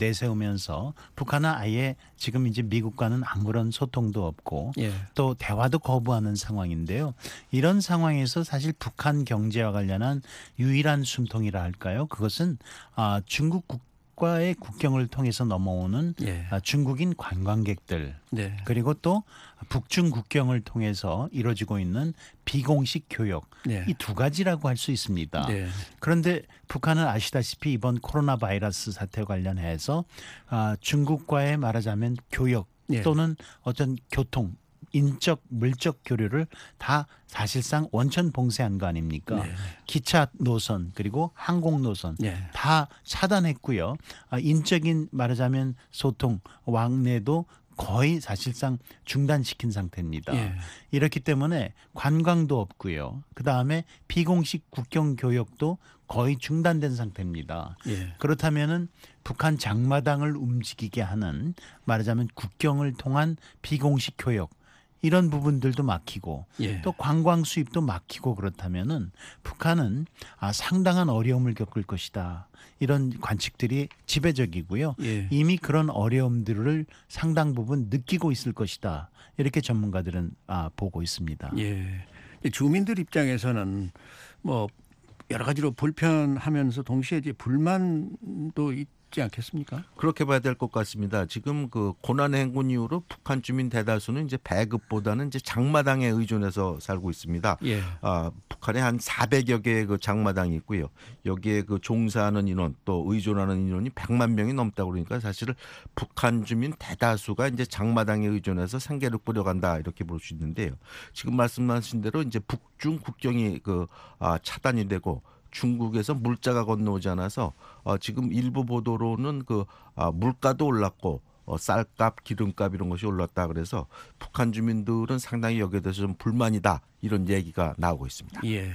내세우면서 북한은 아예 지금 이제 미국과는 아무런 소통도 없고 예. 또 대화도 거부하는 상황인데요. 이런 상황에서 사실 북한 경제와 관련한 유일한 숨통이라 할까요? 그것은 중국 국가의 국경을 통해서 넘어오는 예. 중국인 관광객들 네. 그리고 또 북중 국경을 통해서 이루어지고 있는 비공식 교역 네. 이 두 가지라고 할 수 있습니다. 네. 그런데 북한은 아시다시피 이번 코로나 바이러스 사태 관련해서 중국과의 말하자면 교역 네. 또는 어떤 교통 인적 물적 교류를 다 사실상 원천 봉쇄한 거 아닙니까? 네. 기차 노선 그리고 항공 노선 네. 다 차단했고요. 인적인 말하자면 소통 왕래도 거의 사실상 중단시킨 상태입니다. 예. 이렇기 때문에 관광도 없고요. 그다음에 비공식 국경 교역도 거의 중단된 상태입니다. 예. 그렇다면은 북한 장마당을 움직이게 하는 말하자면 국경을 통한 비공식 교역 이런 부분들도 막히고 예. 또 관광 수입도 막히고 그렇다면은 북한은 상당한 어려움을 겪을 것이다. 이런 관측들이 지배적이고요. 예. 이미 그런 어려움들을 상당 부분 느끼고 있을 것이다. 이렇게 전문가들은 보고 있습니다. 예. 주민들 입장에서는 뭐 여러 가지로 불편하면서 동시에 이제 불만도 있지 않겠습니까? 그렇게 봐야 될 것 같습니다. 지금 그 고난 행군 이후로 북한 주민 대다수는 이제 배급보다는 이제 장마당에 의존해서 살고 있습니다. 예. 북한에 한 400여 개의 그 장마당이 있고요. 여기에 그 종사하는 인원 또 의존하는 인원이 100만 명이 넘다고 그러니까 사실은 북한 주민 대다수가 이제 장마당에 의존해서 생계를 꾸려간다 이렇게 볼 수 있는데요. 지금 말씀하신 대로 이제 북중 국경이 차단이 되고 중국에서 물자가 건너오지 않아서 지금 일부 보도로는 그 물가도 올랐고 쌀값, 기름값 이런 것이 올랐다 그래서 북한 주민들은 상당히 여기에 대해서 좀 불만이다 이런 얘기가 나오고 있습니다. 예.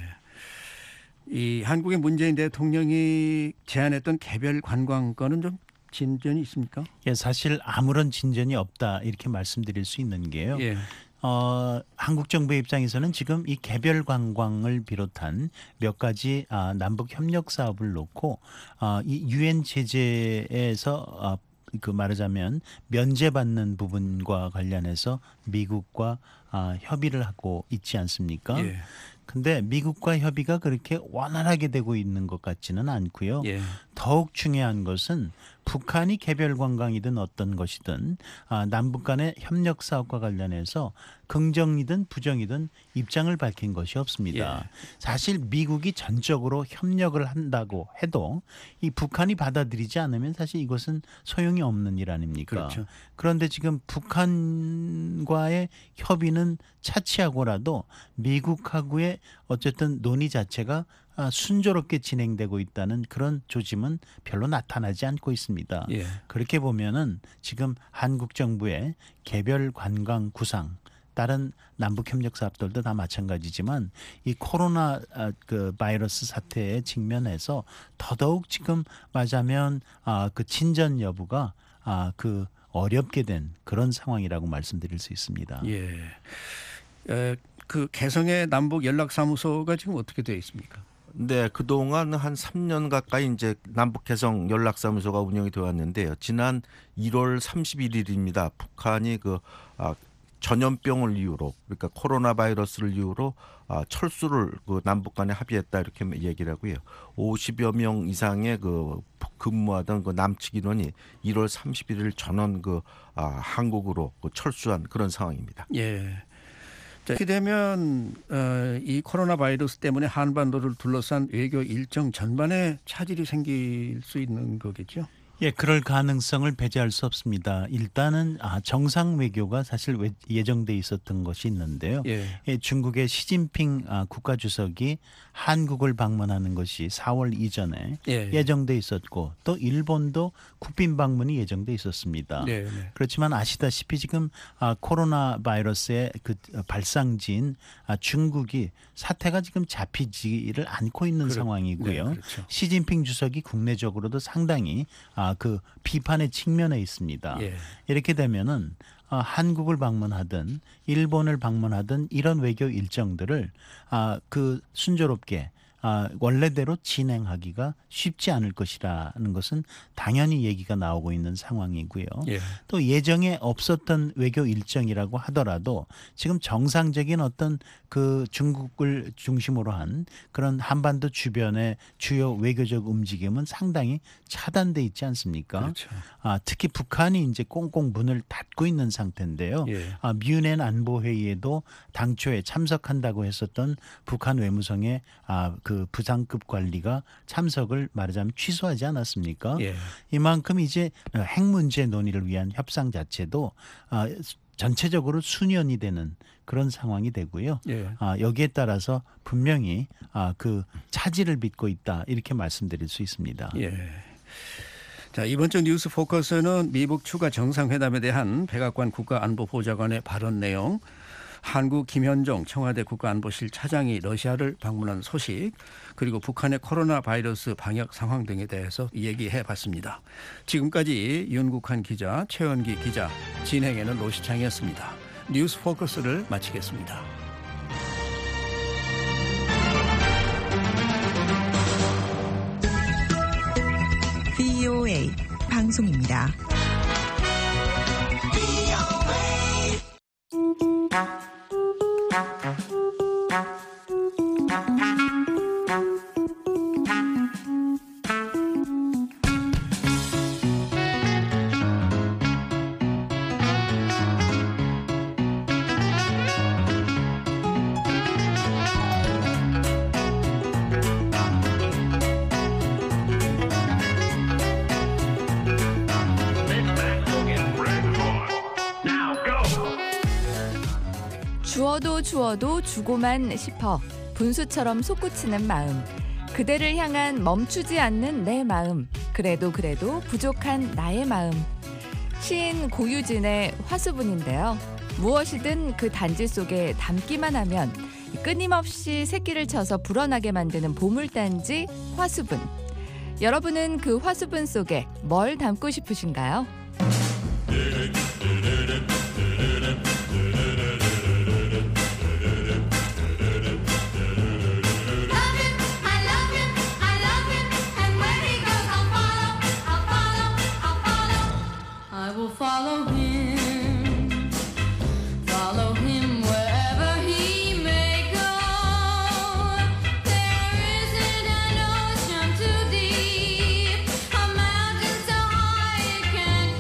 이 한국의 문재인 대통령이 제안했던 개별 관광권은 좀 진전이 있습니까? 예, 사실 아무런 진전이 없다 이렇게 말씀드릴 수 있는 게요. 예. 한국 정부의 입장에서는 지금 이 개별 관광을 비롯한 몇 가지 남북 협력 사업을 놓고 이 유엔 제재에서 그 말하자면 면제받는 부분과 관련해서 미국과 협의를 하고 있지 않습니까? 예. 근데 미국과 협의가 그렇게 원활하게 되고 있는 것 같지는 않고요. 예. 더욱 중요한 것은 북한이 개별 관광이든 어떤 것이든 남북 간의 협력 사업과 관련해서 긍정이든 부정이든 입장을 밝힌 것이 없습니다. 예. 사실 미국이 전적으로 협력을 한다고 해도 이 북한이 받아들이지 않으면 사실 이것은 소용이 없는 일 아닙니까? 그렇죠. 그런데 지금 북한과의 협의는 차치하고라도 미국하고의 어쨌든 논의 자체가 순조롭게 진행되고 있다는 그런 조짐은 별로 나타나지 않고 있습니다. 예. 그렇게 보면은 지금 한국 정부의 개별 관광 구상 다른 남북 협력 사업들도 다 마찬가지지만 이 코로나 그 바이러스 사태에 직면해서 더더욱 지금 말하자면 그 친전 여부가 그 어렵게 된 그런 상황이라고 말씀드릴 수 있습니다. 예. 그 개성의 남북 연락사무소가 지금 어떻게 되어 있습니까? 네, 그동안 한 3년 가까이 이제 남북해성 연락사무소가 운영이 되어 왔는데요. 지난 1월 31일입니다. 북한이 그 전염병을 이유로, 그러니까 코로나 바이러스를 이유로 철수를 그 남북 간에 합의했다 이렇게 얘기를 하고요. 50여 명 이상의 그 근무하던 그 남측 인원이 1월 31일 전원 그 한국으로 철수한 그런 상황입니다. 예. 이렇게 되면 이 코로나 바이러스 때문에 한반도를 둘러싼 외교 일정 전반에 차질이 생길 수 있는 거겠죠? 예, 그럴 가능성을 배제할 수 없습니다. 일단은 정상 외교가 사실 예정돼 있었던 것이 있는데요. 예. 중국의 시진핑 국가주석이 한국을 방문하는 것이 4월 이전에 예정돼 있었고 또 일본도 국빈 방문이 예정돼 있었습니다. 네, 네. 그렇지만 아시다시피 지금 코로나 바이러스의 그 발상지인 중국이 사태가 지금 잡히지를 않고 있는 상황이고요. 네, 그렇죠. 시진핑 주석이 국내적으로도 상당히 그 비판의 측면에 있습니다. 예. 이렇게 되면은 한국을 방문하든 일본을 방문하든 이런 외교 일정들을 그 순조롭게 원래대로 진행하기가 쉽지 않을 것이라는 것은 당연히 얘기가 나오고 있는 상황이고요. 예. 또 예정에 없었던 외교 일정이라고 하더라도 지금 정상적인 어떤 그 중국을 중심으로 한 그런 한반도 주변의 주요 외교적 움직임은 상당히 차단돼 있지 않습니까? 그렇죠. 특히 북한이 이제 꽁꽁 문을 닫고 있는 상태인데요. 예. 뮌헨 안보회의에도 당초에 참석한다고 했었던 북한 외무성의 그 부상급 관리가 참석을 말하자면 취소하지 않았습니까? 예. 이만큼 이제 핵 문제 논의를 위한 협상 자체도 전체적으로 수년이 되는 그런 상황이 되고요. 예. 여기에 따라서 분명히 그 차질을 빚고 있다 이렇게 말씀드릴 수 있습니다. 예. 자, 이번 주 뉴스 포커스는 미북 추가 정상회담에 대한 백악관 국가안보보좌관의 발언 내용, 한국 김현종 청와대 국가안보실 차장이 러시아를 방문한 소식, 그리고 북한의 코로나 바이러스 방역 상황 등에 대해서 얘기해 봤습니다. 지금까지 윤국한 기자, 최원기 기자, 진행에는 노시창이었습니다. 뉴스 포커스를 마치겠습니다. VOA 방송입니다. 주어도 주고만 싶어 분수처럼 솟구치는 마음, 그대를 향한 멈추지 않는 내 마음, 그래도 부족한 나의 마음. 시인 고유진의 화수분인데요. 무엇이든 그 단지 속에 담기만 하면 끊임없이 새끼를 쳐서 불어나게 만드는 보물단지 화수분. 여러분은 그 화수분 속에 뭘 담고 싶으신가요? Can't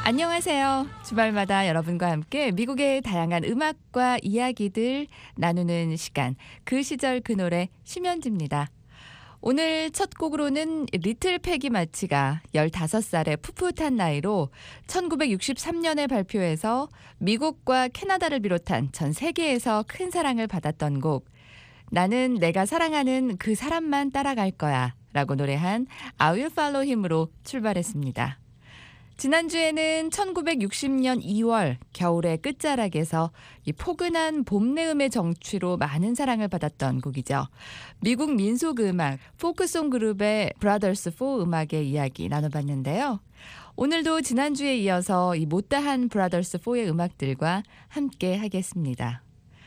안녕하세요. 주말마다 여러분과 함께 미국의 다양한 음악과 이야기들 나누는 시간, 그 시절 그 노래 심연지입니다. 오늘 첫 곡으로는 리틀 패기 마치가 15살의 풋풋한 나이로 1963년에 발표해서 미국과 캐나다를 비롯한 전 세계에서 큰 사랑을 받았던 곡, 나는 내가 사랑하는 그 사람만 따라갈 거야 라고 노래한 I Will Follow Him으로 출발했습니다. 지난주에는 1960년 2월 겨울의 끝자락에서 이 포근한 봄내음의 정취로 많은 사랑을 받았던 곡이죠. 미국 민속음악 포크송 그룹의 브라더스 4 음악의 이야기 나눠봤는데요. 오늘도 지난주에 이어서 이 못다한 브라더스 4의 음악들과 함께 하겠습니다.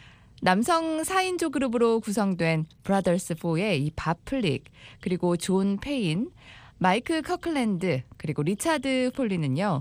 남성 4인조 그룹으로 구성된 브라더스 4의 이 바플릭, 그리고 존 페인, 마이크 커클랜드, 그리고 리차드 폴리는요,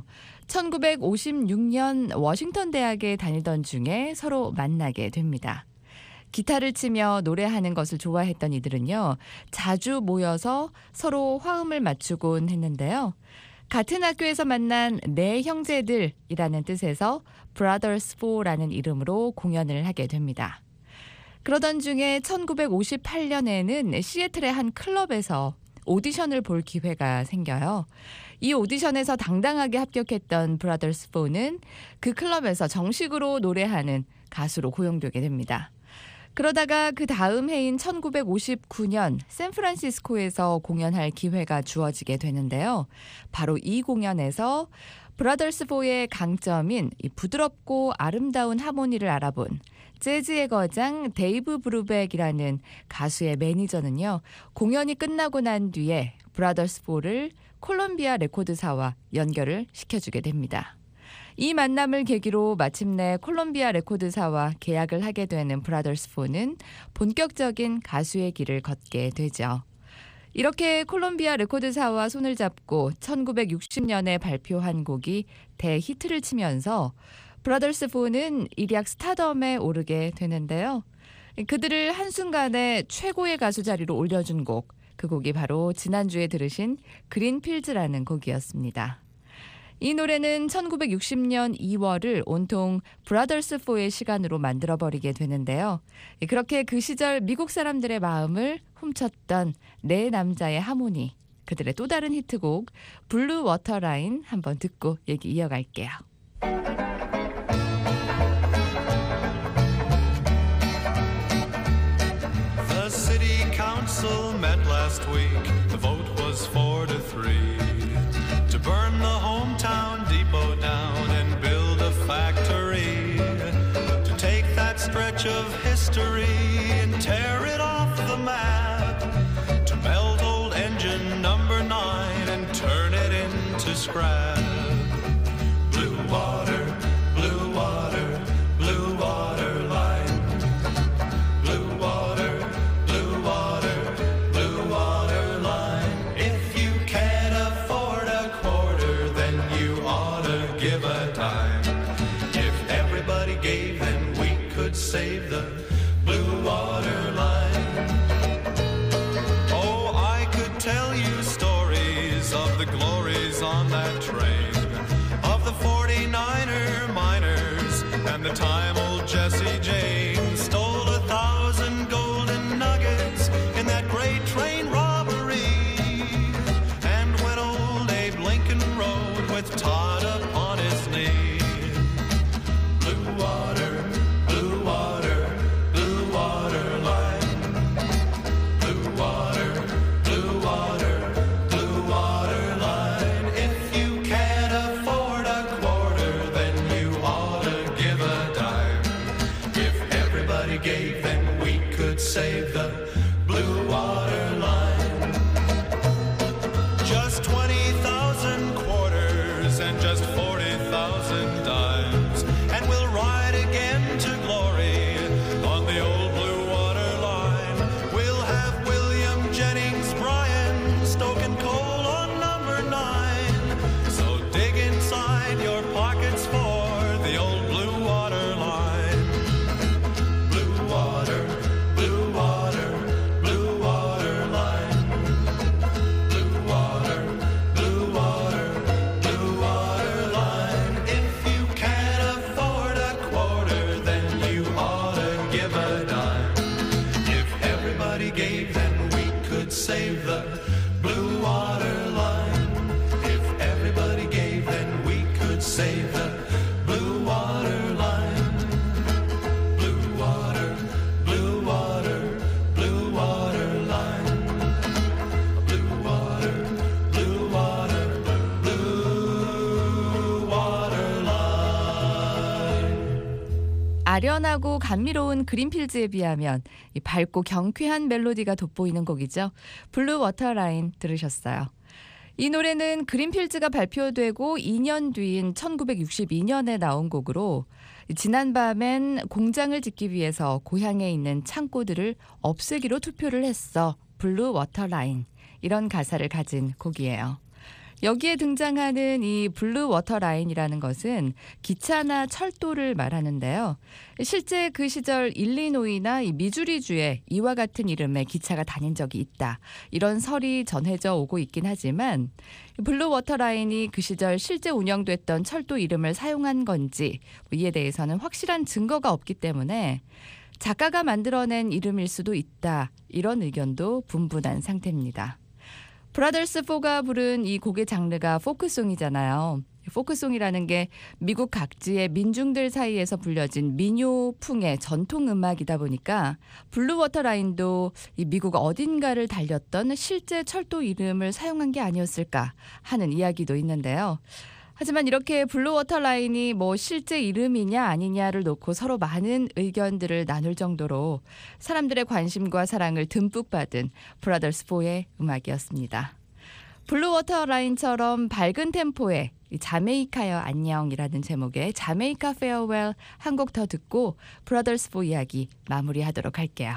1956년 워싱턴 대학에 다니던 중에 서로 만나게 됩니다. 기타를 치며 노래하는 것을 좋아했던 이들은요, 자주 모여서 서로 화음을 맞추곤 했는데요. 같은 학교에서 만난 네 형제들이라는 뜻에서 Brothers 4라는 이름으로 공연을 하게 됩니다. 그러던 중에 1958년에는 시애틀의 한 클럽에서 오디션을 볼 기회가 생겨요. 이 오디션에서 당당하게 합격했던 브라더스 4는 그 클럽에서 정식으로 노래하는 가수로 고용되게 됩니다. 그러다가 그 다음 해인 1959년 샌프란시스코에서 공연할 기회가 주어지게 되는데요. 바로 이 공연에서 브라더스 4의 강점인 이 부드럽고 아름다운 하모니를 알아본 재즈의 거장 데이브 브루백이라는 가수의 매니저는요, 공연이 끝나고 난 뒤에 브라더스 4를 콜롬비아 레코드사와 연결을 시켜주게 됩니다. 이 만남을 계기로 마침내 콜롬비아 레코드사와 계약을 하게 되는 브라더스 4는 본격적인 가수의 길을 걷게 되죠. 이렇게 콜롬비아 레코드사와 손을 잡고 1960년에 발표한 곡이 대히트를 치면서 브라더스 4는 일약 스타덤에 오르게 되는데요. 그들을 한순간에 최고의 가수 자리로 올려준 곡, 그 곡이 바로 지난주에 들으신 그린필즈라는 곡이었습니다. 이 노래는 1960년 2월을 온통 브라더스 4의 시간으로 만들어버리게 되는데요. 그렇게 그 시절 미국 사람들의 마음을 훔쳤던 네 남자의 하모니, 그들의 또 다른 히트곡 블루 워터 라인 한번 듣고 얘기 이어갈게요. The city council met last week. The vote was 4-3 to burn the hometown depot down and build a factory, to take that stretch of history and tear it off the map, to melt old engine number 9 and turn it into scrap. Blue water, blue water, blue water line. Blue water, blue water, blue water line. If you can't afford a quarter, then you ought to give a dime. If everybody gave, then we could save the blue water line. Oh, I could tell you stories of the glories on that train, of the 49er miners and the time old Jesse James stole 1,000 golden nuggets in that great train robbery, and when old Abe Lincoln rode with Todd upon his knee. Blue water, blue water, blue water line. Blue water, blue water, blue water line. If you can't afford a quarter, then you ought to give a dime. If everybody gave, then we could save the blue water line. Just 20,000 quarters and just 40,000 dimes, and we'll ride again to glory on the old blue water line. We'll have William Jennings Bryan stoking coal on number 9. So dig inside your pockets for the old blue water line. Blue water, blue water, blue water line. Blue water, 아련하고 감미로운 그린필즈에 비하면 이 밝고 경쾌한 멜로디가 돋보이는 곡이죠. 블루 워터 라인 들으셨어요. 이 노래는 그린필즈가 발표되고 2년 뒤인 1962년에 나온 곡으로 지난밤엔 공장을 짓기 위해서 고향에 있는 창고들을 없애기로 투표를 했어. 블루 워터 라인. 이런 가사를 가진 곡이에요. 여기에 등장하는 이 블루 워터 라인이라는 것은 기차나 철도를 말하는데요. 실제 그 시절 일리노이나 이 미주리주에 이와 같은 이름의 기차가 다닌 적이 있다. 이런 설이 전해져 오고 있긴 하지만 블루 워터 라인이 그 시절 실제 운영됐던 철도 이름을 사용한 건지 이에 대해서는 확실한 증거가 없기 때문에 작가가 만들어낸 이름일 수도 있다. 이런 의견도 분분한 상태입니다. 브라더스 4가 부른 이 곡의 장르가 포크송이잖아요. 포크송이라는 게 미국 각지의 민중들 사이에서 불려진 민요풍의 전통 음악이다 보니까 블루워터 라인도 이 미국 어딘가를 달렸던 실제 철도 이름을 사용한 게 아니었을까 하는 이야기도 있는데요. 하지만 이렇게 블루워터 라인이 뭐 실제 이름이냐 아니냐를 놓고 서로 많은 의견들을 나눌 정도로 사람들의 관심과 사랑을 듬뿍 받은 브라더스 4의 음악이었습니다. 블루워터 라인처럼 밝은 템포의 자메이카여 안녕이라는 제목의 자메이카 페어웰 한 곡 더 듣고 브라더스 4 이야기 마무리하도록 할게요.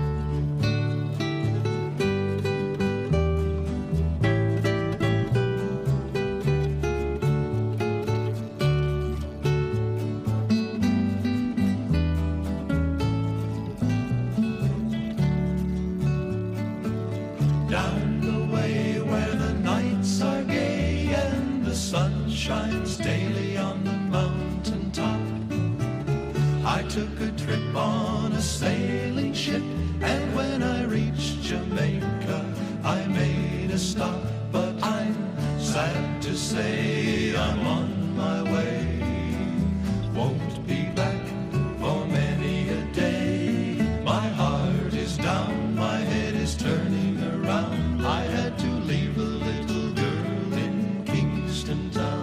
Shines daily on the mountain top. I took a trip on a sailing ship, and when I reached Jamaica, I made a stop. But I'm sad to say I'm on my way. Won't be back for many a day. My heart is down, my head is turning around. I had to leave a little girl in Kingston Town.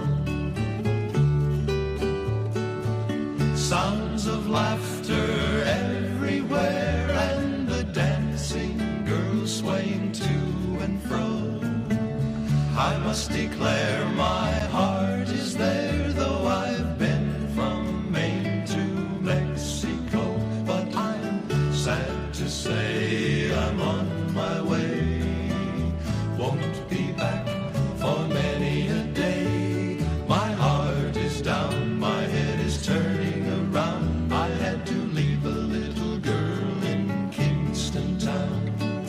Sounds of laughter everywhere, and the dancing girls swaying to and fro. I must declare my heart is there, though I've been from Maine to Mexico. But I'm sad to say I'm on my way. Won't be back for many a day. My heart is down, my head is turning around. I had to leave a little girl in Kingston Town.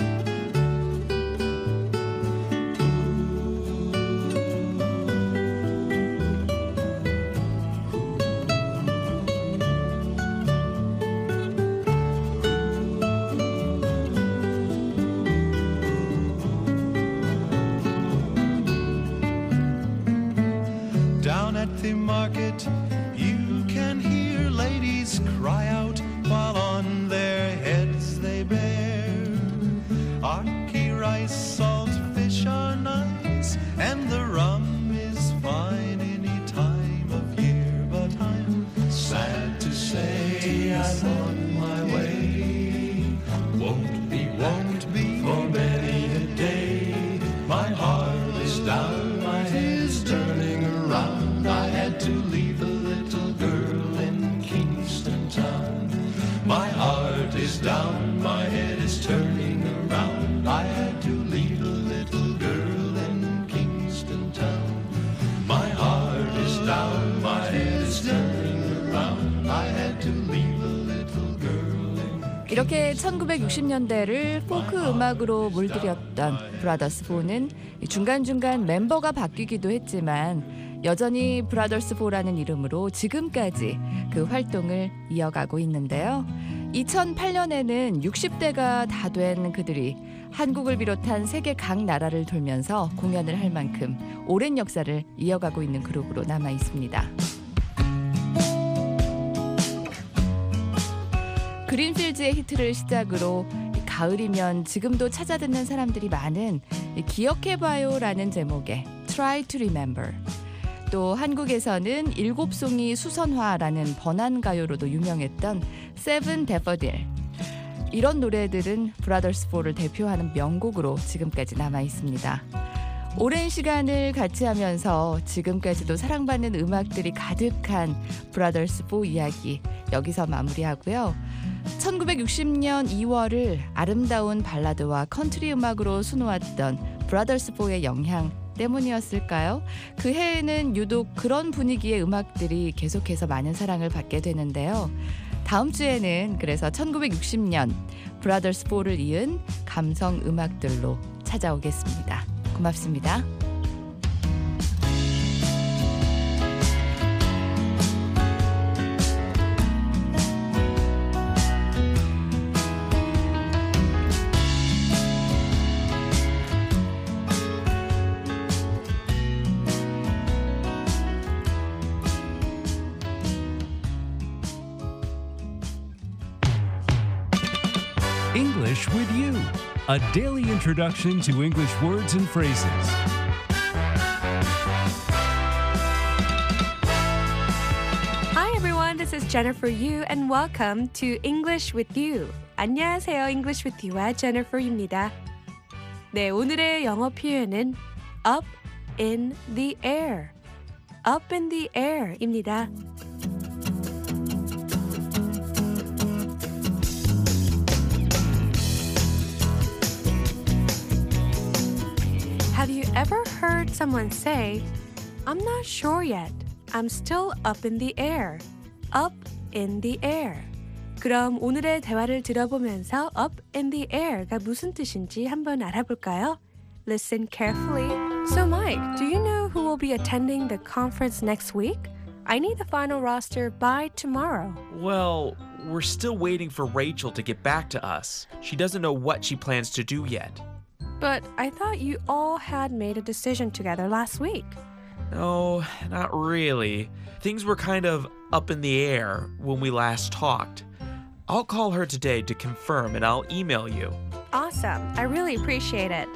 Down at the market, you can hear ladies cry out while on their heads they bear ackee rice, salt fish are nice, and the rum is fine any time of year. But I'm sad to say I'm on my way. Won't be for many a day. My heart is down, my head is turning around. I had to leave a little girl in Kingston Town. My heart is down, my head is turning around. I had to leave a little girl in Kingston Town. My heart is down, my head is turning around. I had to leave a little girl in. 이렇게 1960년대를 포크 음악으로 물들였던 브라더스 4는 중간중간 멤버가 바뀌기도 했지만 여전히 브라더스 4라는 이름으로 지금까지 그 활동을 이어가고 있는데요. 2008년에는 60대가 다 된 그들이 한국을 비롯한 세계 각 나라를 돌면서 공연을 할 만큼 오랜 역사를 이어가고 있는 그룹으로 남아 있습니다. 그린필즈의 히트를 시작으로 가을이면 지금도 찾아듣는 사람들이 많은 기억해봐요라는 제목의 Try to Remember. 또 한국에서는 일곱송이 수선화라는 번안가요로도 유명했던 세븐 데퍼딜. 이런 노래들은 브라더스 4를 대표하는 명곡으로 지금까지 남아 있습니다. 오랜 시간을 같이 하면서 지금까지도 사랑받는 음악들이 가득한 브라더스 4 이야기 여기서 마무리하고요. 1960년 2월을 아름다운 발라드와 컨트리 음악으로 수놓았던 브라더스 4의 영향 때문이었을까요? 그 해에는 유독 그런 분위기의 음악들이 계속해서 많은 사랑을 받게 되는데요. 다음 주에는 그래서 1960년 브라더스 4를 이은 감성 음악들로 찾아오겠습니다. 고맙습니다. English with you, a daily introduction to English words and phrases. Hi everyone, this is Jennifer Yu and welcome to English with You. 안녕하세요, English with You와 Jennifer입니다. 네, 오늘의 영어 표현은 up in the air. up in the air입니다. Have you ever heard someone say, I'm not sure yet. I'm still up in the air. up in the air. 그럼 오늘의 대화를 들어보면서 up in the air가 무슨 뜻인지 한번 알아볼까요? Listen carefully. So Mike, do you know who will be attending the conference next week? I need the final roster by tomorrow. Well, we're still waiting for Rachel to get back to us. She doesn't know what she plans to do yet. But I thought you all had made a decision together last week. No, not really. Things were kind of up in the air when we last talked. I'll call her today to confirm and I'll email you. Awesome. I really appreciate it.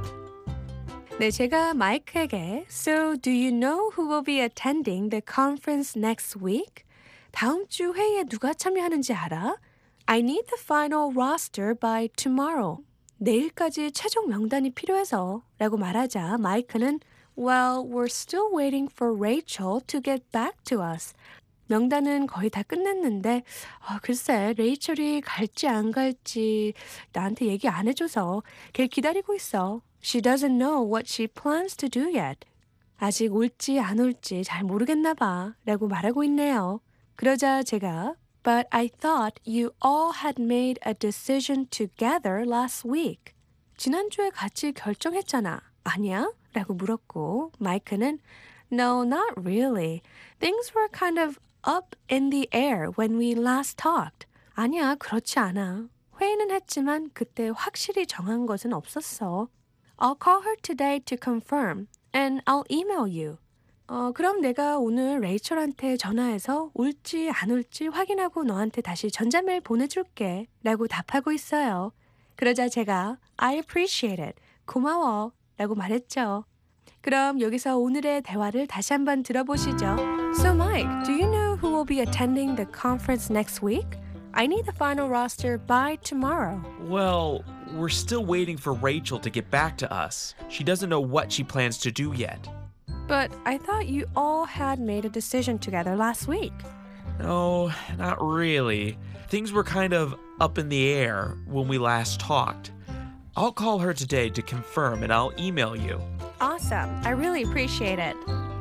네, 제가 마이크에게 So do you know who will be attending the conference next week? 다음 주 회의에 누가 참여하는지 알아? I need the final roster by tomorrow. 내일까지 최종 명단이 필요해서 라고 말하자 마이크는 Well, we're still waiting for Rachel to get back to us. 명단은 거의 다 끝냈는데 글쎄 레이첼이 갈지 안 갈지 나한테 얘기 안 해줘서 걔 기다리고 있어. She doesn't know what she plans to do yet. 아직 올지 안 올지 잘 모르겠나 봐 라고 말하고 있네요. 그러자 제가 But I thought you all had made a decision together last week. 지난주에 같이 결정했잖아. 아니야? 라고 물었고 마이크는 No, not really. Things were kind of up in the air when we last talked. 아니야, 그렇지 않아. 회의는 했지만 그때 확실히 정한 것은 없었어. I'll call her today to confirm and I'll email you. 그럼 내가 오늘 레이첼한테 전화해서 올지 안 올지 확인하고 너한테 다시 전자메일 보내줄게 라고 답하고 있어요. 그러자 제가 I appreciate it. 고마워 라고 말했죠. 그럼 여기서 오늘의 대화를 다시 한번 들어보시죠. So Mike, do you know who will be attending the conference next week? I need the final roster by tomorrow. Well, we're still waiting for Rachel to get back to us. She doesn't know what she plans to do yet. But I thought you all had made a decision together last week. No, not really. Things were kind of up in the air when we last talked. I'll call her today to confirm and I'll email you. Awesome. I really appreciate it.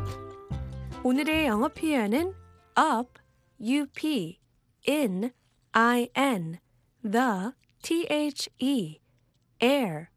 오늘의 영어 표현은 up, up, in, in, the, the, air,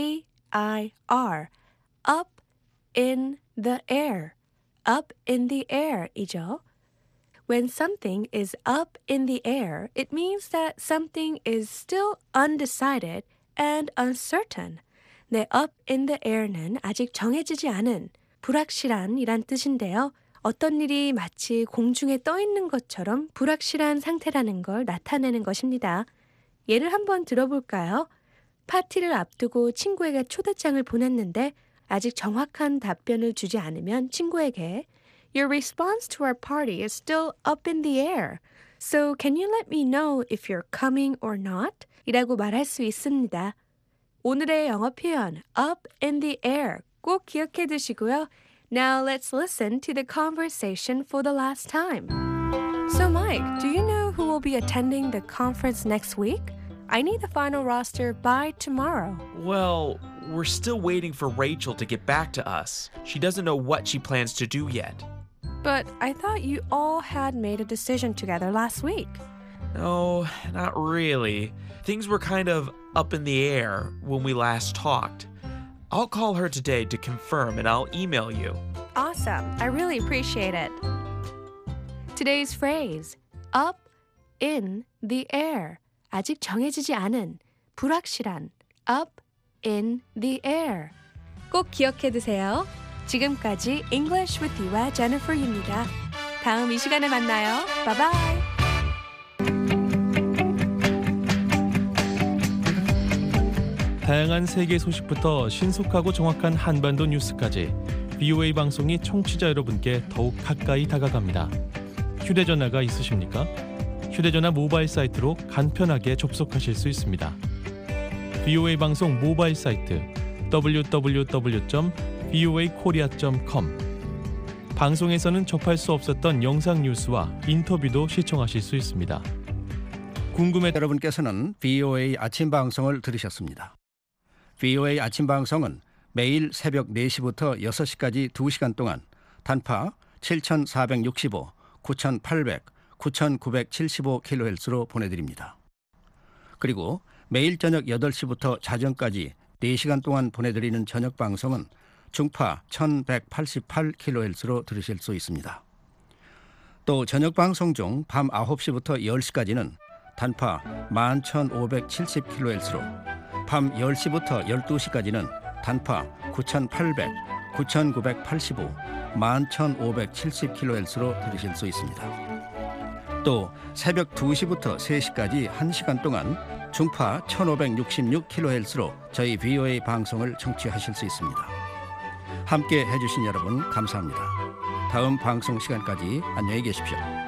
air, up in the air, up in the air 이죠. When something is up in the air, it means that something is still undecided and uncertain. 네, up in the air는 아직 정해지지 않은, 불확실한 이란 뜻인데요. 어떤 일이 마치 공중에 떠 있는 것처럼 불확실한 상태라는 걸 나타내는 것입니다. 예를 한번 들어볼까요? 파티를 앞두고 친구에게 초대장을 보냈는데 아직 정확한 답변을 주지 않으면 친구에게 Your response to our party is still up in the air. So can you let me know if you're coming or not? 이라고 말할 수 있습니다. 오늘의 영어 표현 up in the air 꼭 기억해 두시고요. Now let's listen to the conversation for the last time. So Mike, do you know who will be attending the conference next week? I need the final roster by tomorrow. Well, we're still waiting for Rachel to get back to us. She doesn't know what she plans to do yet. But I thought you all had made a decision together last week. No, not really. Things were kind of up in the air when we last talked. I'll call her today to confirm and I'll email you. Awesome. I really appreciate it. Today's phrase, up in the air. 아직 정해지지 않은, 불확실한, up in the air. 꼭 기억해 두세요. 지금까지 English with You와 Jennifer Yu입니다. 다음 이 시간에 만나요. Bye bye. 다양한 세계 소식부터 신속하고 정확한 한반도 뉴스까지 VOA 방송이 청취자 여러분께 더욱 가까이 다가갑니다. 휴대전화가 있으십니까? 휴대전화 모바일 사이트로 간편하게 접속하실 수 있습니다. VOA 방송 모바일 사이트 www.voakorea.com 방송에서는 접할 수 없었던 영상 뉴스와 인터뷰도 시청하실 수 있습니다. 여러분께서는 VOA 아침 방송을 들으셨습니다. VOA 아침 방송은 매일 새벽 4시부터 6시까지 2시간 동안 단파 7,465, 9,800, 9,975kHz로 보내드립니다. 그리고 매일 저녁 8시부터 자정까지 4시간 동안 보내드리는 저녁 방송은 중파 1,188kHz로 들으실 수 있습니다. 또 저녁 방송 중 밤 9시부터 10시까지는 단파 11,570kHz로 밤 10시부터 12시까지는 단파 9,800, 9,985, 11,570kHz로 들으실 수 있습니다. 또 새벽 2시부터 3시까지 1시간 동안 중파 1566kHz로 저희 VOA 방송을 청취하실 수 있습니다. 함께 해주신 여러분 감사합니다. 다음 방송 시간까지 안녕히 계십시오.